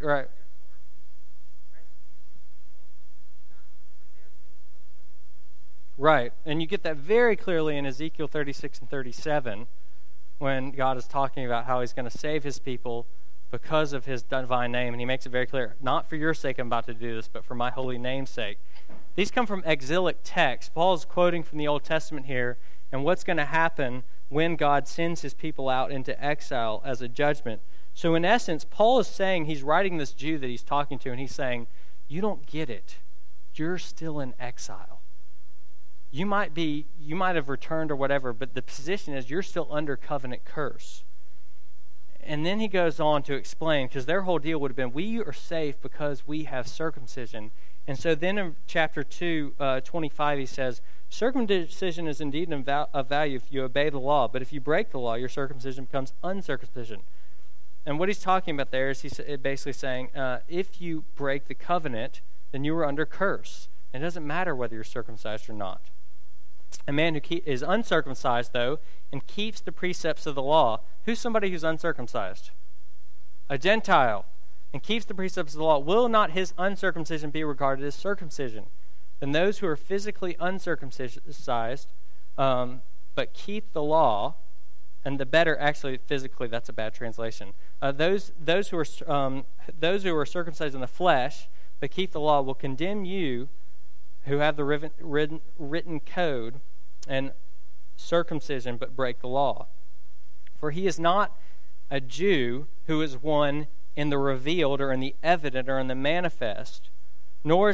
Right. And you get that very clearly in Ezekiel 36 and 37 when God is talking about how he's going to save his people because of his divine name. And he makes it very clear, not for your sake I'm about to do this, but for my holy name's sake. These come from exilic texts. Paul is quoting from the Old Testament here, and what's going to happen when God sends his people out into exile as a judgment. So in essence, Paul is saying, he's writing this Jew that he's talking to, and he's saying, you don't get it. You're still in exile. You might have returned or whatever, but the position is you're still under covenant curse. And then he goes on to explain, because their whole deal would have been, we are safe because we have circumcision. And so then in chapter 2, 25, he says, circumcision is indeed of value if you obey the law, but if you break the law, your circumcision becomes uncircumcision. And what he's talking about there is he's basically saying, if you break the covenant, then you are under curse. And it doesn't matter whether you're circumcised or not. A man who is uncircumcised, though, and keeps the precepts of the law. Who's somebody who's uncircumcised? A Gentile. And keeps the precepts of the law. Will not his uncircumcision be regarded as circumcision? Then those who are physically uncircumcised, but keep the law, and the better, actually, physically, that's a bad translation. Those who are circumcised in the flesh, but keep the law, will condemn you who have the written code and circumcision, but break the law. For he is not a Jew who is one in the revealed or in the evident or in the manifest, nor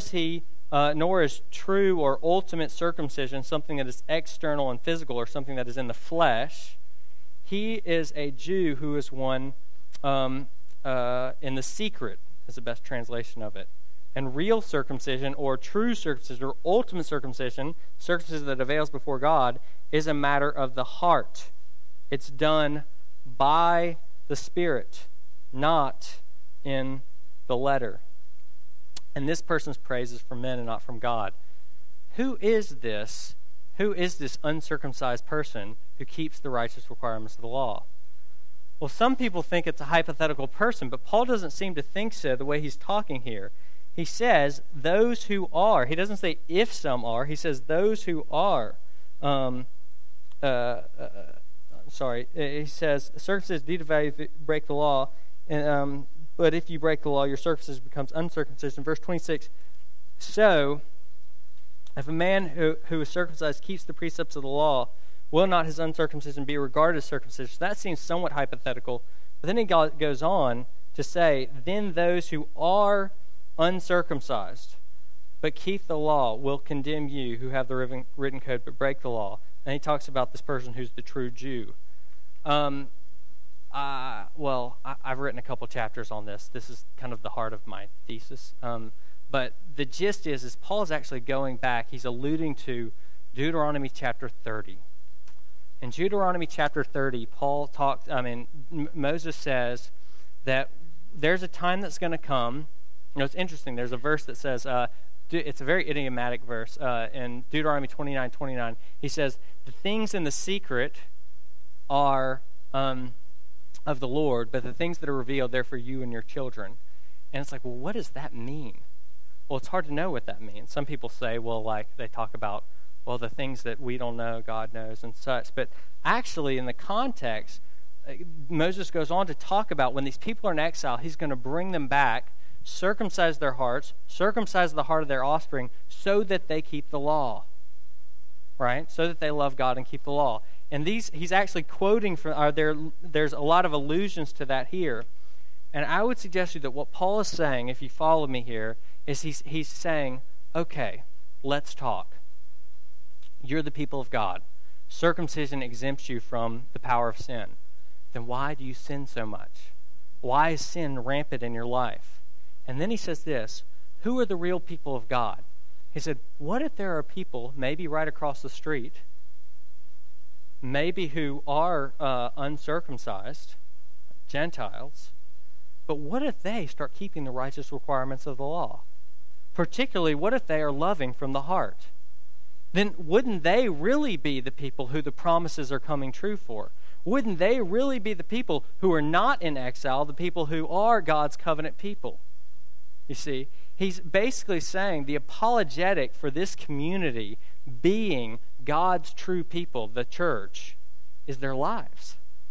is true or ultimate circumcision something that is external and physical or something that is in the flesh. He is a Jew who is one in the secret, is the best translation of it. And real circumcision or true circumcision or ultimate circumcision that avails before God, is a matter of the heart. It's done by the Spirit, not in the letter. And this person's praise is from men and not from God. Who is this? Who is this uncircumcised person who keeps the righteous requirements of the law? Well, some people think it's a hypothetical person, but Paul doesn't seem to think so the way he's talking here. He says, those who are. He doesn't say if some are. He says those who are. He says, circumcision is value if you break the law, but if you break the law, your circumcision becomes uncircumcision. Verse 26, so if a man who is circumcised keeps the precepts of the law, will not his uncircumcision be regarded as circumcision? That seems somewhat hypothetical. But then he goes on to say, then those who are uncircumcised but keep the law will condemn you who have the written code but break the law. And he talks about this person who's the true Jew. I've written a couple chapters on this. This is kind of the heart of my thesis. But the gist is Paul is actually going back. He's alluding to Deuteronomy chapter 30. In Deuteronomy chapter 30, Moses says that there's a time that's going to come. You know, it's interesting. There's a verse that says, it's a very idiomatic verse. In Deuteronomy 29:29, he says, the things in the secret are of the Lord, but the things that are revealed, they're for you and your children. And it's like, well, what does that mean? Well, it's hard to know what that means. Some people say, they talk about, the things that we don't know, God knows and such. But actually, in the context, Moses goes on to talk about when these people are in exile, he's going to bring them back, circumcise their hearts, circumcise the heart of their offspring, so that they keep the law. Right? So that they love God and keep the law. And he's actually quoting from, there's a lot of allusions to that here. And I would suggest to you that what Paul is saying, if you follow me here, is he's saying, okay, let's talk. You're the people of God. Circumcision exempts you from the power of sin. Then why do you sin so much? Why is sin rampant in your life? And then he says this, who are the real people of God? He said, what if there are people, maybe right across the street, maybe who are uncircumcised, Gentiles, but what if they start keeping the righteous requirements of the law? Particularly, what if they are loving from the heart? Then wouldn't they really be the people who the promises are coming true for? Wouldn't they really be the people who are not in exile, the people who are God's covenant people? You see, he's basically saying the apologetic for this community being God's true people, the church, is their lives.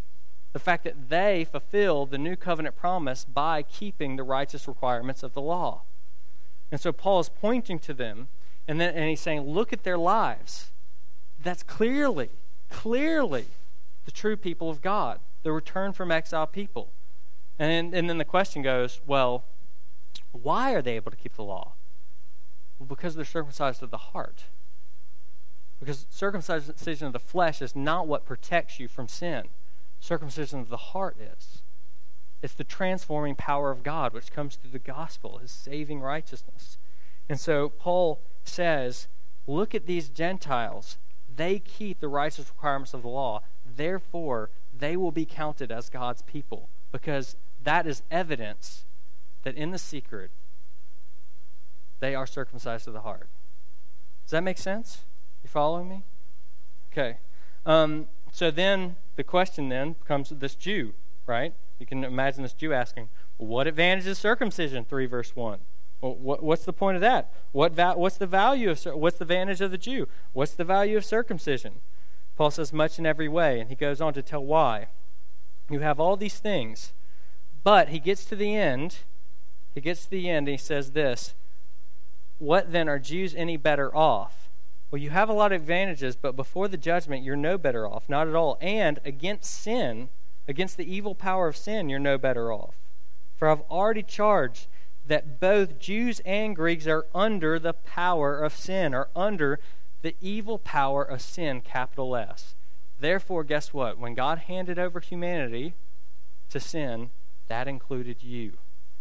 The fact that they fulfill the new covenant promise by keeping the righteous requirements of the law. And so Paul is pointing to them, and he's saying, look at their lives. That's clearly the true people of God, the returned from exile people. And then the question goes, well, why are they able to keep the law? Well, because they're circumcised of the heart. Because circumcision of the flesh is not what protects you from sin. Circumcision of the heart is. It's the transforming power of God which comes through the gospel, his saving righteousness. And so Paul says, look at these Gentiles. They keep the righteous requirements of the law. Therefore, they will be counted as God's people, because that is evidence that in the secret, they are circumcised of the heart. Does that make sense? You following me? Okay. So then the question then becomes this Jew, right? You can imagine this Jew asking, what advantage is circumcision? 3 verse 1. Well, what's the point of that? What's the value of what's the advantage of the Jew? What's the value of circumcision? Paul says much in every way, and he goes on to tell why. You have all these things, but he gets to the end. And he says this, what then, are Jews any better off? Well, you have a lot of advantages, but before the judgment, you're no better off, not at all. And against sin, against the evil power of sin, you're no better off. For I've already charged that both Jews and Greeks are under the power of sin, or under the evil power of sin, capital S. Therefore, guess what? When God handed over humanity to sin, that included you.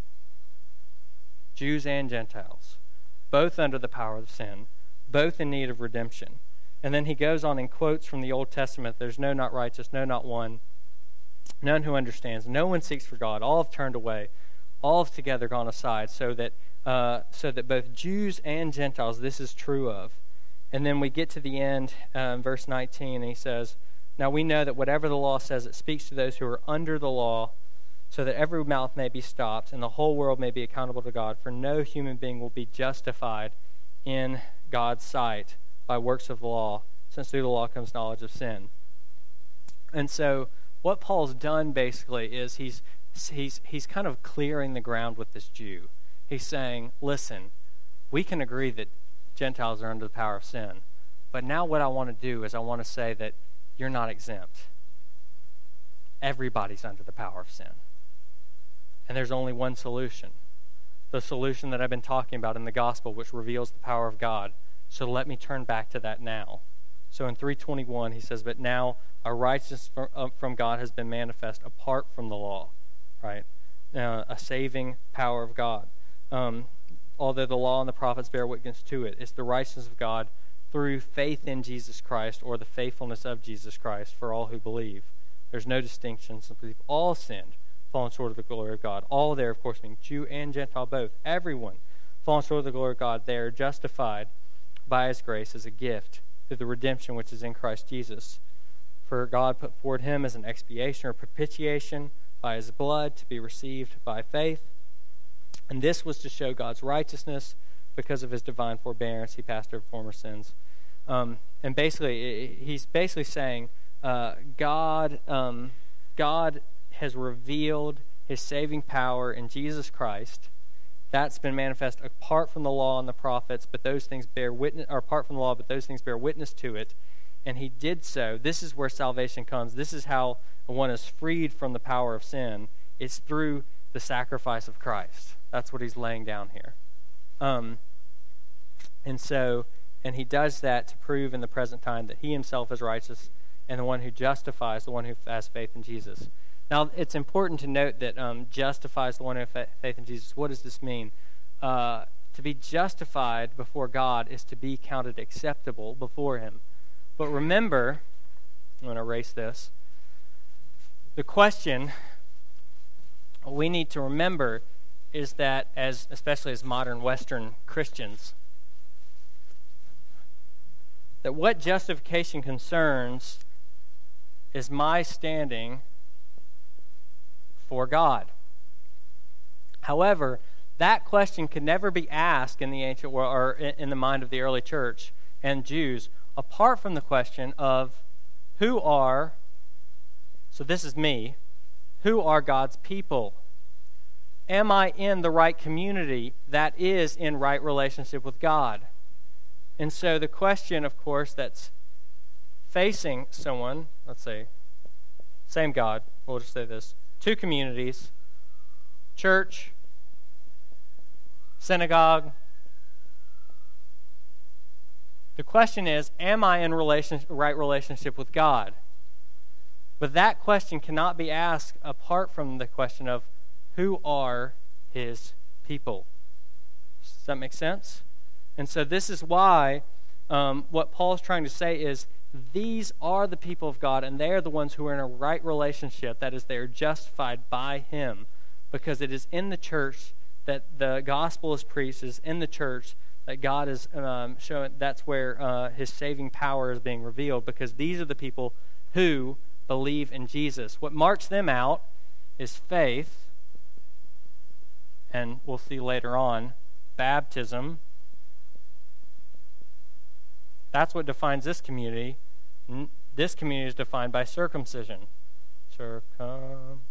Jews and Gentiles, both under the power of sin, both in need of redemption. And then he goes on and quotes from the Old Testament, there's no not righteous, no not one, none who understands, no one seeks for God, all have turned away, all have together gone aside, so that both Jews and Gentiles, this is true of. And then we get to the end, verse 19, and he says, now we know that whatever the law says, it speaks to those who are under the law, so that every mouth may be stopped, and the whole world may be accountable to God, for no human being will be justified in God's sight by works of the law, since through the law comes knowledge of sin. And so what Paul's done basically is he's kind of clearing the ground with this Jew. He's saying, listen, we can agree that Gentiles are under the power of sin, but now what I want to do is I want to say that you're not exempt. Everybody's under the power of sin. And there's only one solution. The solution that I've been talking about in the gospel, which reveals the power of God. So let me turn back to that now. So in 3:21, he says, but now our righteousness from God has been manifest apart from the law, right? A saving power of God. Although the law and the prophets bear witness to it, it's the righteousness of God through faith in Jesus Christ, or the faithfulness of Jesus Christ for all who believe. There's no distinction, since we've all sinned, fallen short of the glory of God. All there, of course, meaning Jew and Gentile both. Everyone fallen short of the glory of God. They are justified by his grace as a gift through the redemption which is in Christ Jesus. For God put forward him as an expiation or propitiation by his blood to be received by faith. And this was to show God's righteousness because of his divine forbearance. He passed over former sins. And basically, he's basically saying God has revealed his saving power in Jesus Christ. That's been manifest apart from the law and the prophets, but those things bear witness, or apart from the law, but those things bear witness to it. And he did so. This is where salvation comes. This is how one is freed from the power of sin. It's through the sacrifice of Christ. That's what he's laying down here. And he does that to prove in the present time that he himself is righteous, and the one who justifies, the one who has faith in Jesus. Now, it's important to note that justifies the one who has faith in Jesus. What does this mean? To be justified before God is to be counted acceptable before him. But remember, I'm going to erase this. The question we need to remember is that, especially as modern Western Christians, that what justification concerns is my standing for God. However, that question could never be asked in the ancient world, or in the mind of the early church and Jews, apart from the question of who are So this is me. Who are God's people? Am I in the right community that is in right relationship with God? And so the question, of course, that's facing someone, let's say, same God, we'll just say this, two communities, church, synagogue. The question is, am I in right relationship with God? But that question cannot be asked apart from the question of who are his people. Does that make sense? And so this is why what Paul's trying to say is these are the people of God, and they are the ones who are in a right relationship. That is, they are justified by him, because it is in the church that the gospel is preached. It is in the church that God is showing. That's where his saving power is being revealed, because these are the people who believe in Jesus. What marks them out is faith, and we'll see later on, baptism. That's what defines this community. This community is defined by circumcision. Circumcision.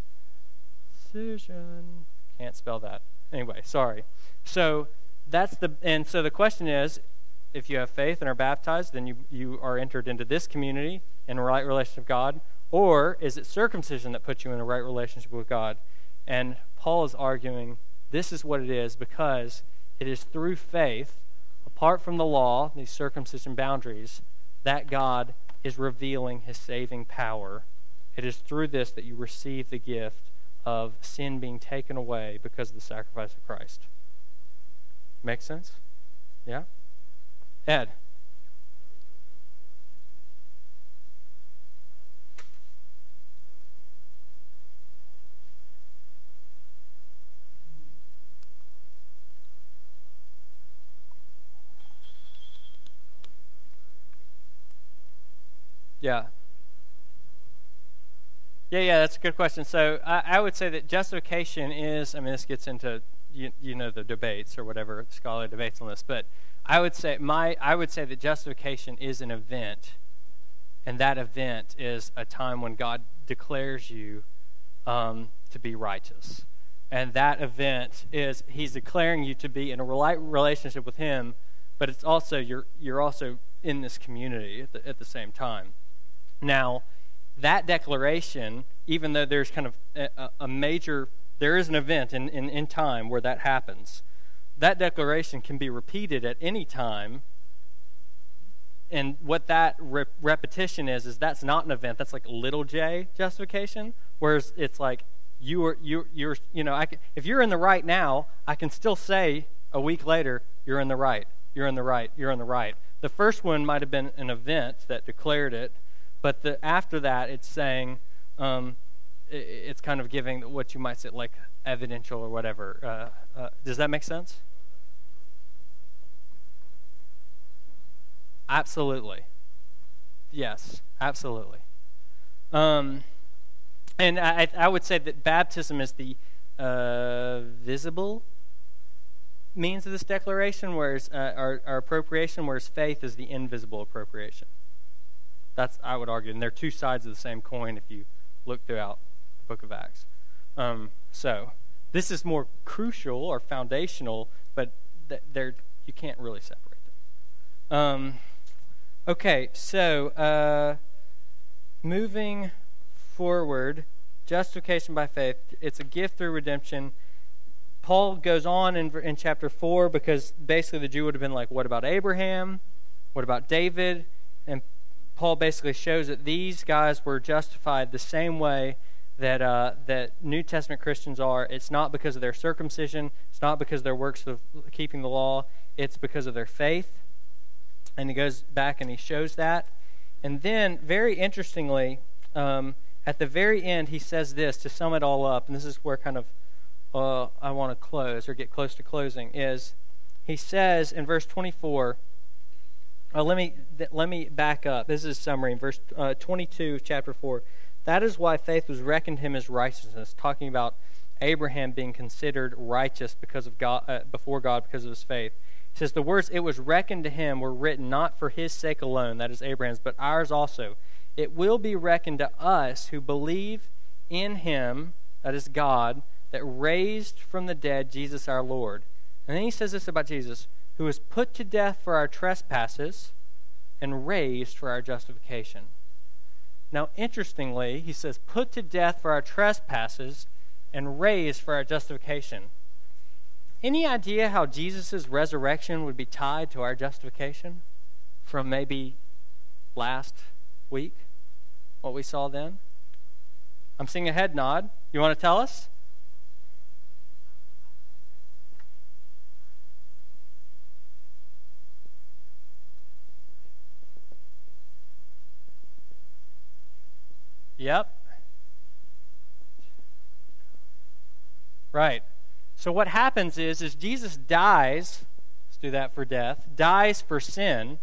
Can't spell that. Anyway, sorry. So the question is, if you have faith and are baptized, then you are entered into this community in a right relationship with God, or is it circumcision that puts you in a right relationship with God? And Paul is arguing this is what it is, because it is through faith, apart from the law, these circumcision boundaries, that God is revealing his saving power. It is through this that you receive the gift of sin being taken away because of the sacrifice of Christ. Make sense? Yeah? Ed? Yeah. Yeah, that's a good question. So I would say that justification is, this gets into, the debates or whatever, scholarly debates on this, but I would say that justification is an event, and that event is a time when God declares you to be righteous. And that event is he's declaring you to be in a relationship with him, but it's also you're also in this community at the same time. Now, that declaration, even though there's kind of there is an event in time where that happens, that declaration can be repeated at any time. And what that repetition is that's not an event. That's like little j justification, whereas it's like you're if you're in the right now, I can still say a week later, you're in the right, you're in the right, you're in the right. The first one might have been an event that declared it, but after that, it's saying, it's kind of giving what you might say like evidential or whatever. Does that make sense? Absolutely. Yes, absolutely. And I would say that baptism is the visible means of this declaration, whereas our appropriation, whereas faith is the invisible appropriation. That's, I would argue, and they're two sides of the same coin if you look throughout the book of Acts. So this is more crucial or foundational, but you can't really separate them. Okay, so moving forward, justification by faith, it's a gift through redemption. Paul goes on in chapter 4 because basically the Jew would have been like, what about Abraham? What about David? And Paul basically shows that these guys were justified the same way that New Testament Christians are. It's not because of their circumcision. It's not because of their works of keeping the law. It's because of their faith. And he goes back and he shows that. And then, very interestingly, at the very end, he says this to sum it all up, and this is where kind of I want to close or get close to closing, is he says in verse 24, let me back up. This is a summary. In verse 22 of chapter 4, that is why faith was reckoned him as righteousness, talking about Abraham being considered righteous because of God, before God because of his faith. He says, the words, it was reckoned to him, were written not for his sake alone, that is Abraham's, but ours also, it will be reckoned to us who believe in him, that is God, that raised from the dead Jesus our Lord. And then he says this about Jesus, who was put to death for our trespasses and raised for our justification. Now, interestingly, he says, put to death for our trespasses and raised for our justification. Any idea how Jesus' resurrection would be tied to our justification from maybe last week, what we saw then? I'm seeing a head nod. You want to tell us? Yep. Right. So what happens is Jesus dies, let's do that for death, dies for sin,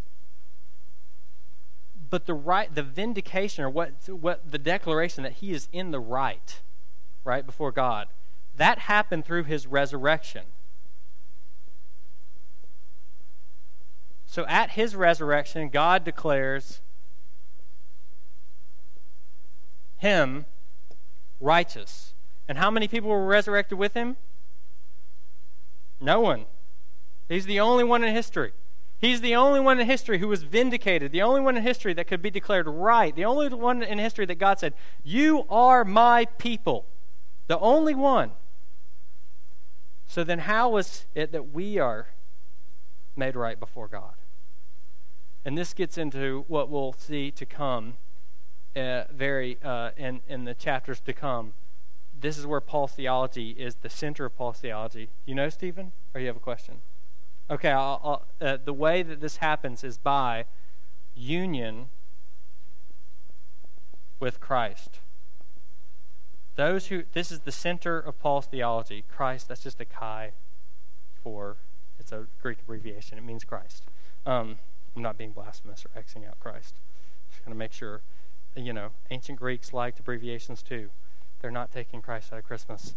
but the vindication, or what the declaration that he is in the right before God, that happened through his resurrection. So at his resurrection, God declares him righteous. And how many people were resurrected with him? No one. He's the only one in history. He's the only one in history who was vindicated, the only one in history that could be declared right, the only one in history that God said, "You are my people." The only one. So then how is it that we are made right before God? And this gets into what we'll see to come in the chapters to come. This is where Paul's theology is the center of Paul's theology. You know, Stephen? Or you have a question? Okay, the way that this happens is by union with Christ. This is the center of Paul's theology. Christ, that's just a chi it's a Greek abbreviation. It means Christ. I'm not being blasphemous or Xing out Christ. Just going to make sure, ancient Greeks liked abbreviations too. They're not taking Christ out of Christmas.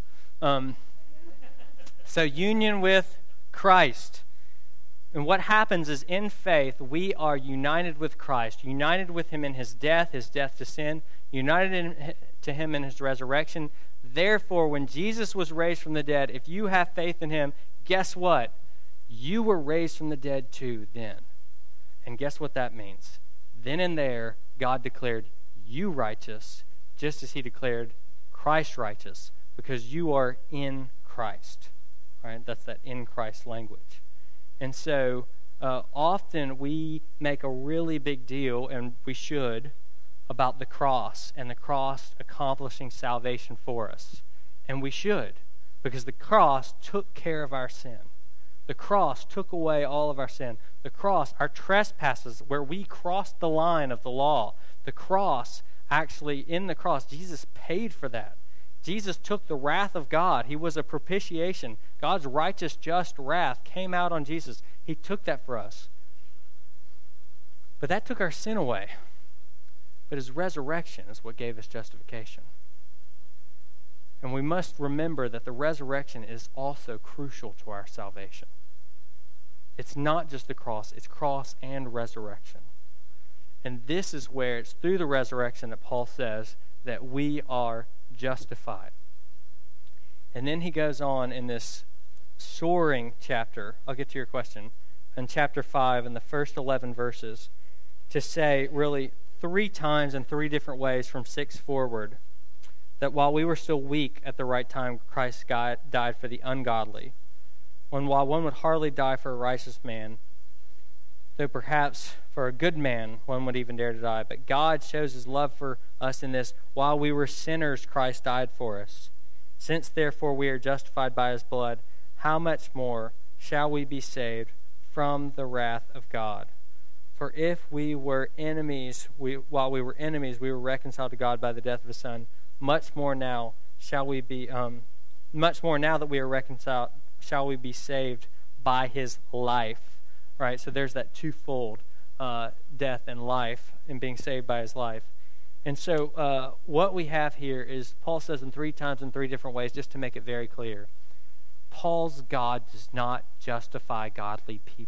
So union with Christ. And what happens is in faith, we are united with Christ, united with him in his death to sin, united to him in his resurrection. Therefore, when Jesus was raised from the dead, if you have faith in him, guess what? You were raised from the dead too then. And guess what that means? Then and there, God declared you righteous, just as he declared Christ righteous, because you are in Christ. Right? That's that in Christ language. And so often we make a really big deal, and we should, about the cross and the cross accomplishing salvation for us. And we should, because the cross took care of our sin. The cross took away all of our sin. The cross, our trespasses, where we crossed the line of the law, the cross, actually in the cross, Jesus paid for that. Jesus took the wrath of God. He was a propitiation. God's righteous, just wrath came out on Jesus. He took that for us. But that took our sin away. But his resurrection is what gave us justification. And we must remember that the resurrection is also crucial to our salvation. It's not just the cross, it's cross and resurrection. And this is where it's through the resurrection that Paul says that we are justified. And then he goes on in this soaring chapter, I'll get to your question, in chapter 5 in the first 11 verses, to say really 3 times in 3 different ways from 6 forward, that while we were still weak at the right time, Christ died for the ungodly. While one would hardly die for a righteous man, though perhaps for a good man one would even dare to die. But God shows his love for us in this: while we were sinners, Christ died for us. Since therefore we are justified by his blood, how much more shall we be saved from the wrath of God? For if we were enemies, while we were enemies, we were reconciled to God by the death of his Son. Much more now shall we be. Much more now that we are reconciled, shall we be saved by his life. Right. So there's that twofold death and life, and being saved by his life. And so what we have here is Paul says in 3 times in 3 different ways, just to make it very clear. Paul's God does not justify godly people. Paul's God justifies the ungodly.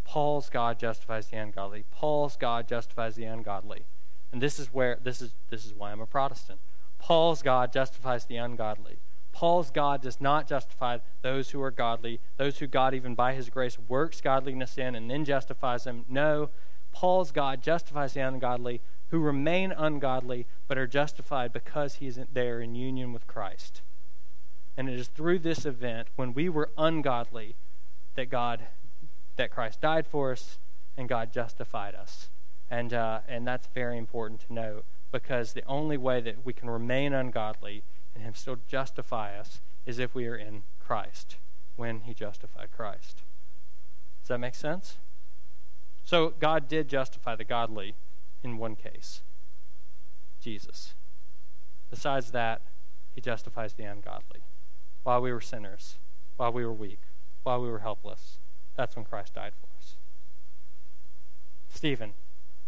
Paul's God justifies the ungodly. Paul's God justifies the ungodly. And this is why I'm a Protestant. Paul's God justifies the ungodly. Paul's God does not justify those who are godly, those who God even by his grace works godliness in and then justifies them. No, Paul's God justifies the ungodly who remain ungodly but are justified because he's there in union with Christ. And it is through this event, when we were ungodly, that Christ died for us and God justified us. And that's very important to know, because the only way that we can remain ungodly and him still justify us is if we are in Christ, when he justified Christ. Does that make sense? So God did justify the godly in one case, Jesus. Besides that, he justifies the ungodly. While we were sinners, while we were weak, while we were helpless, that's when Christ died for us. Stephen.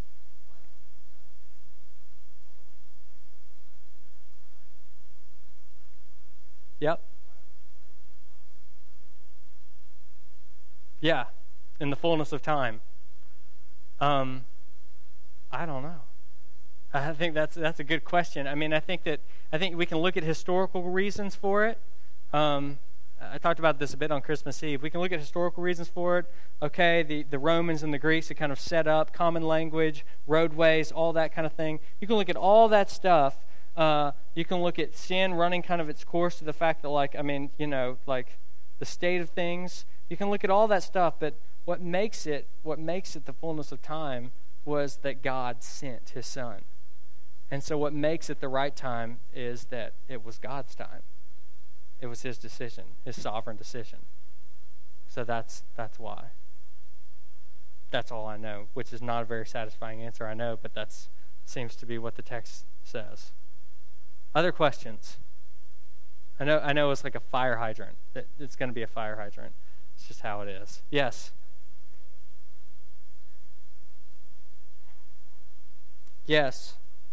Yep. Yeah, in the fullness of time. I don't know. I think that's a good question. I mean, I think we can look at historical reasons for it. I talked about this a bit on Christmas Eve. We can look at historical reasons for it. Okay, the Romans and the Greeks had kind of set up common language, roadways, all that kind of thing. You can look at all that stuff. You can look at sin running kind of its course to the fact that, the state of things. You can look at all that stuff, but what makes it the fullness of time was that God sent his Son. And so what makes it the right time is that it was God's time. It was his decision, his sovereign decision. So that's why. That's all I know, which is not a very satisfying answer, I know, but that seems to be what the text says. Other questions? I know it's like a fire hydrant. It's going to be a fire hydrant. It's just how it is. Yes? Yes.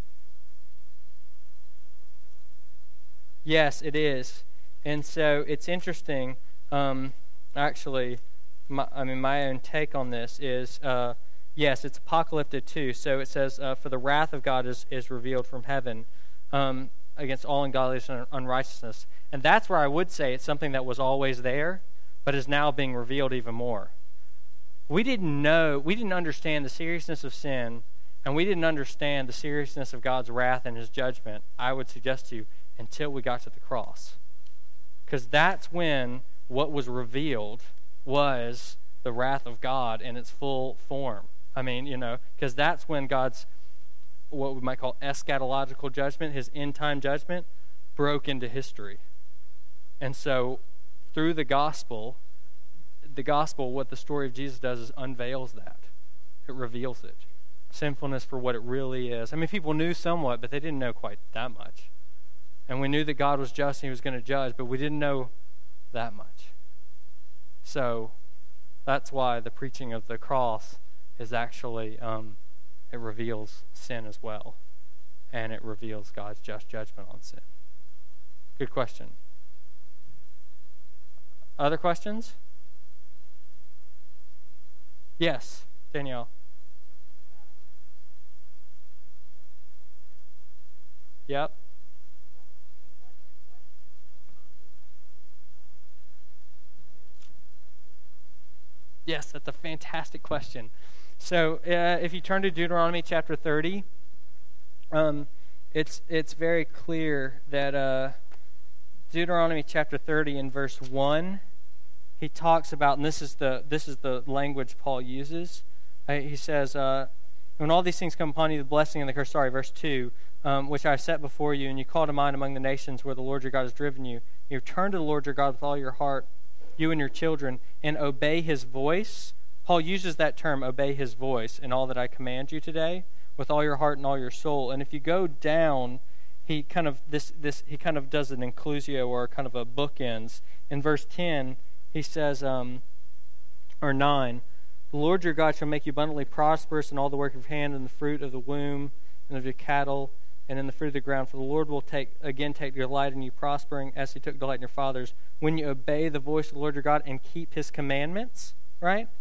Yes, it is. And so it's interesting. Actually, my own take on this is, yes, it's apocalyptic too. So it says, for the wrath of God is revealed from heaven against all ungodliness and unrighteousness. And that's where I would say it's something that was always there, but is now being revealed even more. We didn't understand the seriousness of sin, and we didn't understand the seriousness of God's wrath and his judgment, I would suggest to you, until we got to the cross. Because that's when what was revealed was the wrath of God in its full form. I mean, because that's when God's, what we might call eschatological judgment, his end-time judgment, broke into history. And so, through the gospel, what the story of Jesus does is unveils that. It reveals it. Sinfulness for what it really is. I mean, people knew somewhat, but they didn't know quite that much. And we knew that God was just and he was going to judge, but we didn't know that much. So, that's why the preaching of the cross is actually, it reveals sin as well. And it reveals God's just judgment on sin. Good question. Other questions? Yes, Danielle. Yep. Yes, that's a fantastic question. So if you turn to Deuteronomy chapter 30, it's very clear that Deuteronomy chapter 30 in verse 1, he talks about, and this is the language Paul uses. He says, when all these things come upon you, the blessing and the curse, verse 2, which I have set before you, and you call to mind among the nations where the Lord your God has driven you, you turn to the Lord your God with all your heart, you and your children, and obey his voice. Paul uses that term, obey his voice, in all that I command you today, with all your heart and all your soul. And if you go down, he kind of does an inclusio, or kind of a bookends. In verse 10, he says, or 9, the Lord your God shall make you abundantly prosperous in all the work of your hand, and the fruit of the womb, and of your cattle, and in the fruit of the ground. For the Lord will take delight in you prospering, as he took delight in your fathers, when you obey the voice of the Lord your God and keep his commandments, right?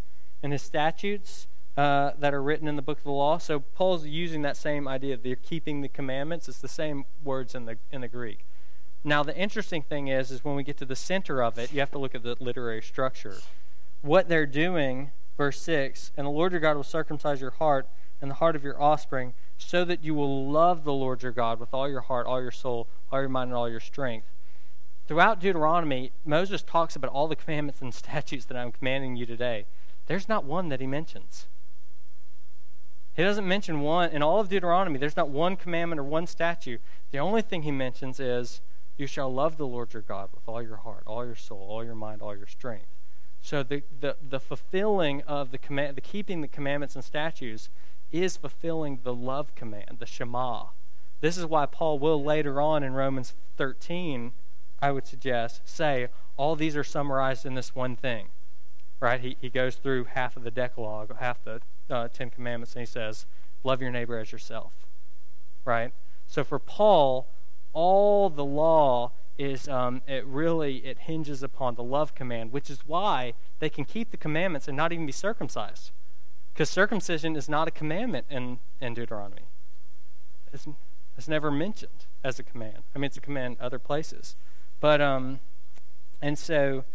and his statutes that are written in the book of the law. So Paul's using that same idea of they're keeping the commandments. It's the same words in the Greek. Now, the interesting thing is when we get to the center of it, you have to look at the literary structure. What they're doing, verse 6, and the Lord your God will circumcise your heart and the heart of your offspring, so that you will love the Lord your God with all your heart, all your soul, all your mind, and all your strength. Throughout Deuteronomy, Moses talks about all the commandments and statutes that I'm commanding you today. There's not one that he mentions. He doesn't mention one. In all of Deuteronomy, there's not one commandment or one statute. The only thing he mentions is, you shall love the Lord your God with all your heart, all your soul, all your mind, all your strength. So the fulfilling of the keeping the commandments and statutes is fulfilling the love command, the Shema. This is why Paul will later on in Romans 13, I would suggest, say all these are summarized in this one thing. Right? He goes through half of the Decalogue, half the Ten Commandments, and he says, love your neighbor as yourself. Right? So for Paul, all the law is it hinges upon the love command, which is why they can keep the commandments and not even be circumcised. Because circumcision is not a commandment in Deuteronomy. It's never mentioned as a command. I mean, it's a command other places. But, and so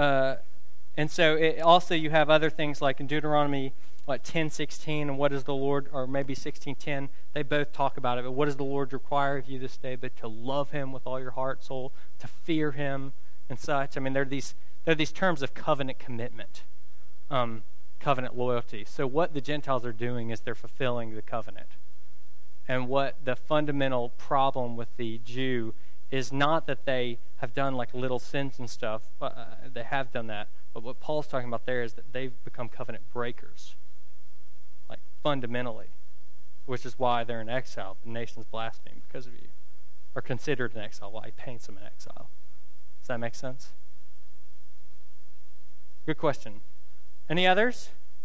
it also you have other things like in Deuteronomy, 10:16, and what is the Lord, or maybe 16:10, they both talk about it. But what does the Lord require of you this day? But to love him with all your heart, soul, to fear him, and such. I mean, there are these terms of covenant commitment, covenant loyalty. So what the Gentiles are doing is they're fulfilling the covenant. And what the fundamental problem with the Jew is not that they have done like little sins and stuff. They have done that. But what Paul's talking about there is that they've become covenant breakers, like fundamentally, which is why they're in exile. The nation's blaspheme because of you, or considered in exile. Why he paints them in exile. Does that make sense? Good question. Any others?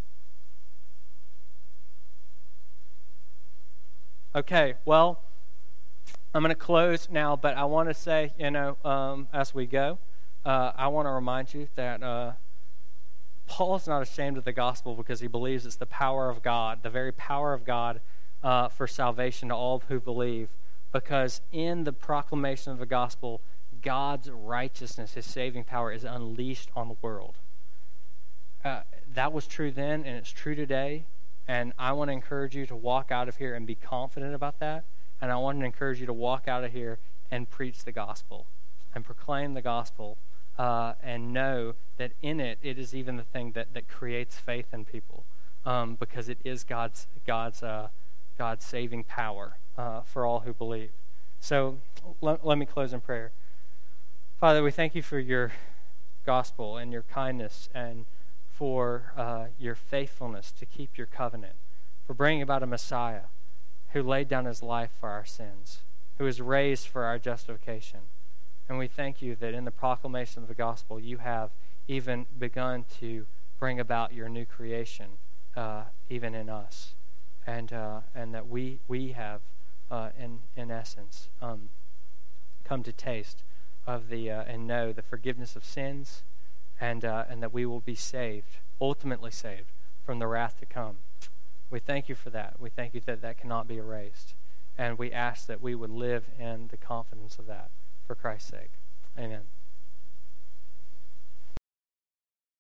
Okay, well, I'm going to close now, but I want to say, as we go, I want to remind you that Paul's not ashamed of the gospel because he believes it's the power of God, the very power of God for salvation to all who believe, because in the proclamation of the gospel, God's righteousness, his saving power, is unleashed on the world. That was true then, and it's true today, and I want to encourage you to walk out of here and be confident about that, and I want to encourage you to walk out of here and preach the gospel and proclaim the gospel and know that in it is even the thing that creates faith in people because it is God's saving power for all who believe. So let me close in prayer. Father, we thank you for your gospel and your kindness and for your faithfulness to keep your covenant, for bringing about a Messiah who laid down his life for our sins, who was raised for our justification. And we thank you that in the proclamation of the gospel, you have even begun to bring about your new creation, even in us, and that we have, in essence, come to taste of the and know the forgiveness of sins, and that we will be saved, ultimately saved from the wrath to come. We thank you for that. We thank you that that cannot be erased, and we ask that we would live in the confidence of that for Christ's sake. Amen.